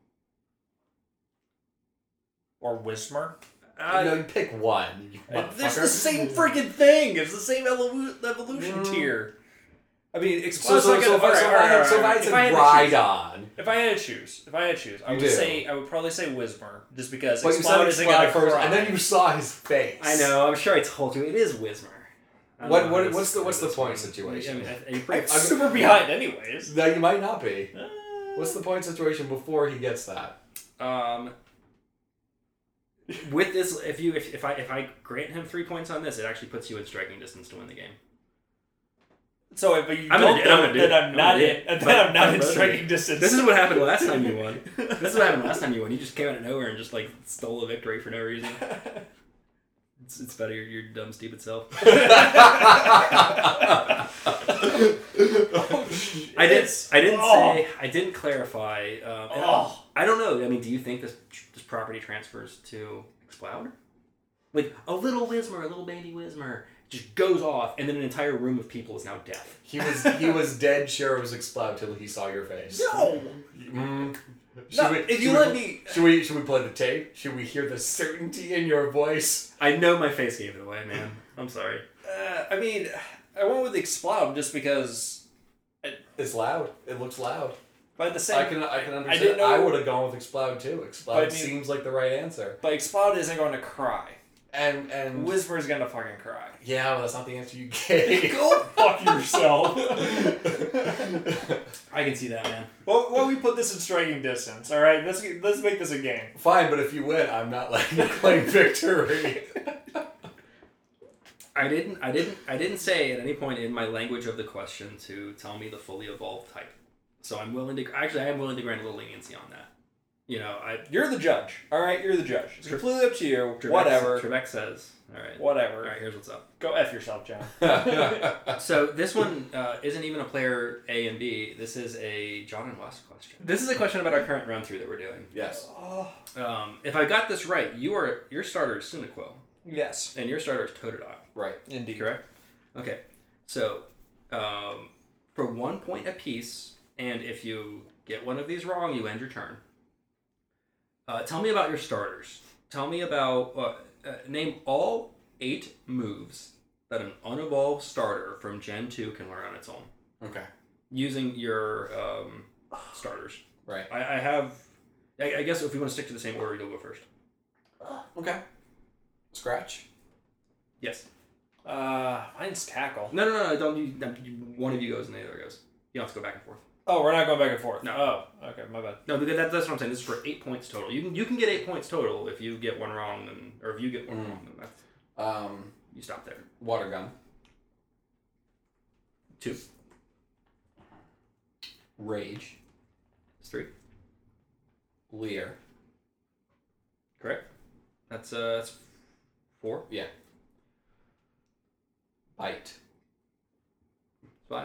Or Whismur? Uh, no, you pick one. You It's motherfucker. the same freaking thing. It's the same evolu- evolution Mm. tier. I mean, So, Exploud's so, like so, a- if I, alright, so, if I alright, had, so if I alright. had If said I had to choose- Rhydon, If I had to choose, if I had to choose, I You would do. say I would probably say Whismur, just because but you said Exploud isn't Exploud gonna first, cry. and then you saw his face. I know. I'm sure I told you it is Whismur. I don't What- know what- how to what's the- what's the this point one. situation? I mean, I, I, I- I'm super behind, anyways. No, you might not be. Uh, What's the point situation before he gets that? um, With this, if you if, if I if I grant him three points on this, it actually puts you in striking distance to win the game. So if you I'm don't gonna do- know, I'm gonna do then it. I'm I'm not gonna do in. it. Then But- I'm not but- in but- striking distance. This is what happened last time you won. This is what happened last time you won. You just came out of nowhere and just like stole a victory for no reason. It's it's better your, your dumb stupid self. Oh, shit. I didn't. I didn't Oh. say. I didn't clarify. Um, and Oh. I don't know. I mean, do you think this this property transfers to Explode? Like a little Whismer, a little baby Whismer, just goes off, and then an entire room of people is now deaf. He was he was dead sure it was Explode till he saw your face. No. Mm. Should No, we, if should you we let pl- me- should we should we play the tape? Should we hear the certainty in your voice? I know my face gave it away, man. I'm sorry. Uh, I mean, I went with Explode just because. It's loud. It looks loud. But at the same, I can I can understand. didn't know- I would have gone with Explode too. Explode But I mean- seems like the right answer. but Explode isn't going to cry. And and Whisper's gonna fucking cry. yeah, well, that's not the answer you gave. Go fuck yourself. I can see that, man. well, well, we put this in striking distance. All right, let's get- let's make this a game. Fine, but if you win, I'm not letting you claim victory. I didn't. I didn't. I didn't say at any point in my language of the question to tell me the fully evolved type. So I'm willing to. Actually, I am willing to grant a little leniency on that. You know, I. You're the judge. All right, you're the judge. It's Tre- completely up to you. Trebek, Whatever. Trebek says. All right. Whatever. All right. Here's what's up. Go f yourself, John. So this one uh, isn't even a player A and B. This is a John and Wes question. This is a question about our current run through that we're doing. Yes. Oh, Um, if I got this right, you are your starter is Cyndaquil, yes, and your starter is Totodile. Right. indeed. Correct? Okay. So, um, for one point apiece, and if you get one of these wrong, you end your turn. Uh, tell me about your starters. Tell me about, uh, uh, name all eight moves that an unevolved starter from Gen two can learn on its own, Okay. using your um, starters. Right. I, I have, I, I guess if we want to stick to the same order, you'll go first. Okay. Scratch. Yes. Uh, mine's tackle. No, no, no, no don't you, one of you goes and the other goes. You don't have to go back and forth. Oh, we're not going back and forth. No. Oh, okay, my bad. No, because that, that's what I'm saying. This is for eight points total. You can you can get eight points total if you get one wrong, and or if you get one Mm. wrong, then that's Um, you stop there. water gun. Two, Rage. that's three, Leer. correct? That's uh that's four, Yeah. Bite. five,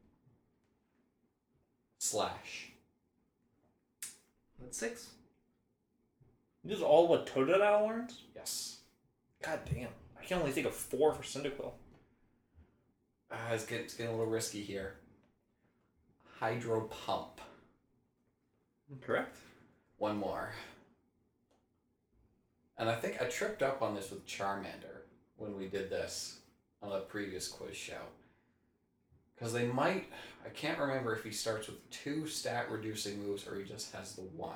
Slash. that's six. This is all what Totodile learns? Yes. God damn. I can only think of four for Cyndaquil. Uh, it's, get, it's getting a little risky here. Hydro pump. Correct. One more. And I think I tripped up on this with Charmander when we did this on the previous quiz show. Because they might... I can't remember if he starts with two stat-reducing moves or he just has the one.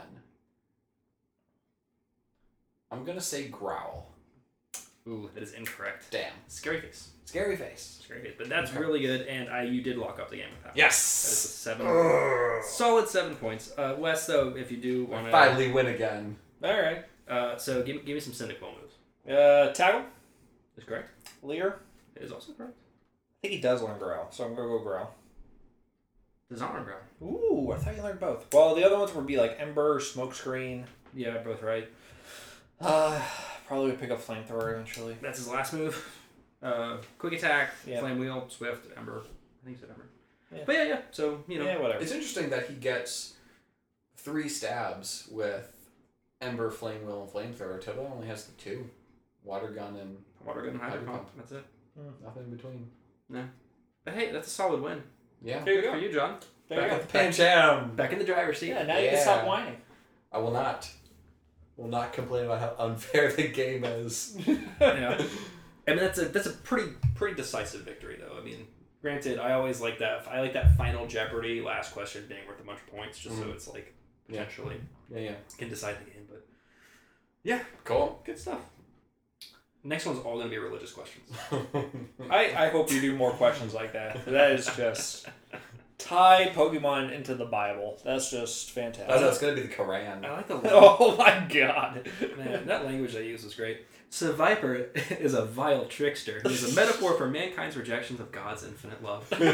I'm going to say Growl. Ooh, that is incorrect. Damn. Scary face. Scary face. Scary face. But that's Okay. really good, and I you did lock up the game with that. That is a Yes! seven. Solid seven points. Uh, Wes, though, if you do want to... Finally win again. Alright. Uh, so give, give me some Cyndaquil moves. Uh, tackle? Is correct? Leer? It is also correct. I think he does learn Growl, so I'm gonna go Growl. Does not learn ground. Ooh, I thought you learned both. Well, the other ones would be like Ember, Smokescreen. Yeah, both right. Uh, probably would pick up Flamethrower eventually. That's his last move. Uh, quick attack, Yeah. flame wheel, swift, ember. I think he said ember. Yeah. But yeah, yeah. So you know, Yeah, whatever. It's interesting that he gets three stabs with Ember, Flame Wheel, and Flamethrower. Toto only has the two. Water Gun and water gun, hydro Hydro pump. pump. That's it. nothing in between. But hey, that's a solid win. Yeah. There you Good go. for you, John. There you back go. at- Pancham! Back in the driver's seat. Yeah, now you can stop Yeah. whining. I will not. Will not complain about how unfair the game is. Yeah. I mean, that's a that's a pretty pretty decisive victory, though. I mean, granted, I always like that. I like that final Jeopardy last question being worth a bunch of points, just so Mhm. it's like Yeah. potentially Yeah, yeah. can decide the game. But yeah, Cool. good stuff. Next one's all gonna be religious questions. I, I hope you do more questions like that. That is just tie Pokemon into the Bible. That's just fantastic. Oh, no, it's gonna be the Quran. I like the Oh my god. man. That language they use is great. Seviper is a vile trickster who is a metaphor for mankind's rejections of God's infinite love. Is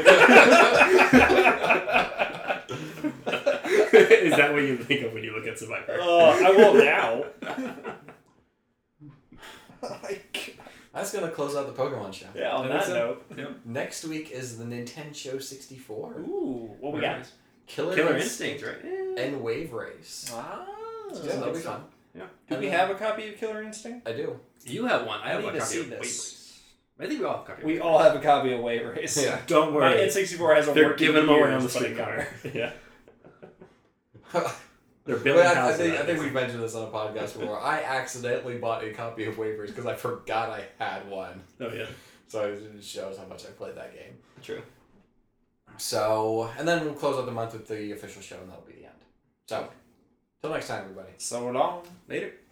that what you think of when you look at Seviper? Uh, I will now. That's gonna close out the Pokemon show. Yeah, on That that makes note. Yep. Next week is the Nintendo sixty-four. Ooh, what we got? Killer, Killer Instinct, Instinct, right? Yeah. and Wave Race. Ah, Yeah, that'll be fun. Yeah. do we have a copy of Killer Instinct? I do. You have one. I have I a need to copy see of Wave this. Race. I think we all have a copy. Of We Wave all have a copy of Wave Race. Yeah. Don't My N sixty-four has a They're working giving them away years, on the but street it got corner. it. Yeah. They're But building I, I houses. think I out think there. we've mentioned this on a podcast before. I accidentally bought a copy of Wave Race because I forgot I had one. Oh yeah. So it just shows how much I played that game. True. So, and then we'll close out the month with the official show, and that'll be the end. So, till next time, everybody. So long. Later.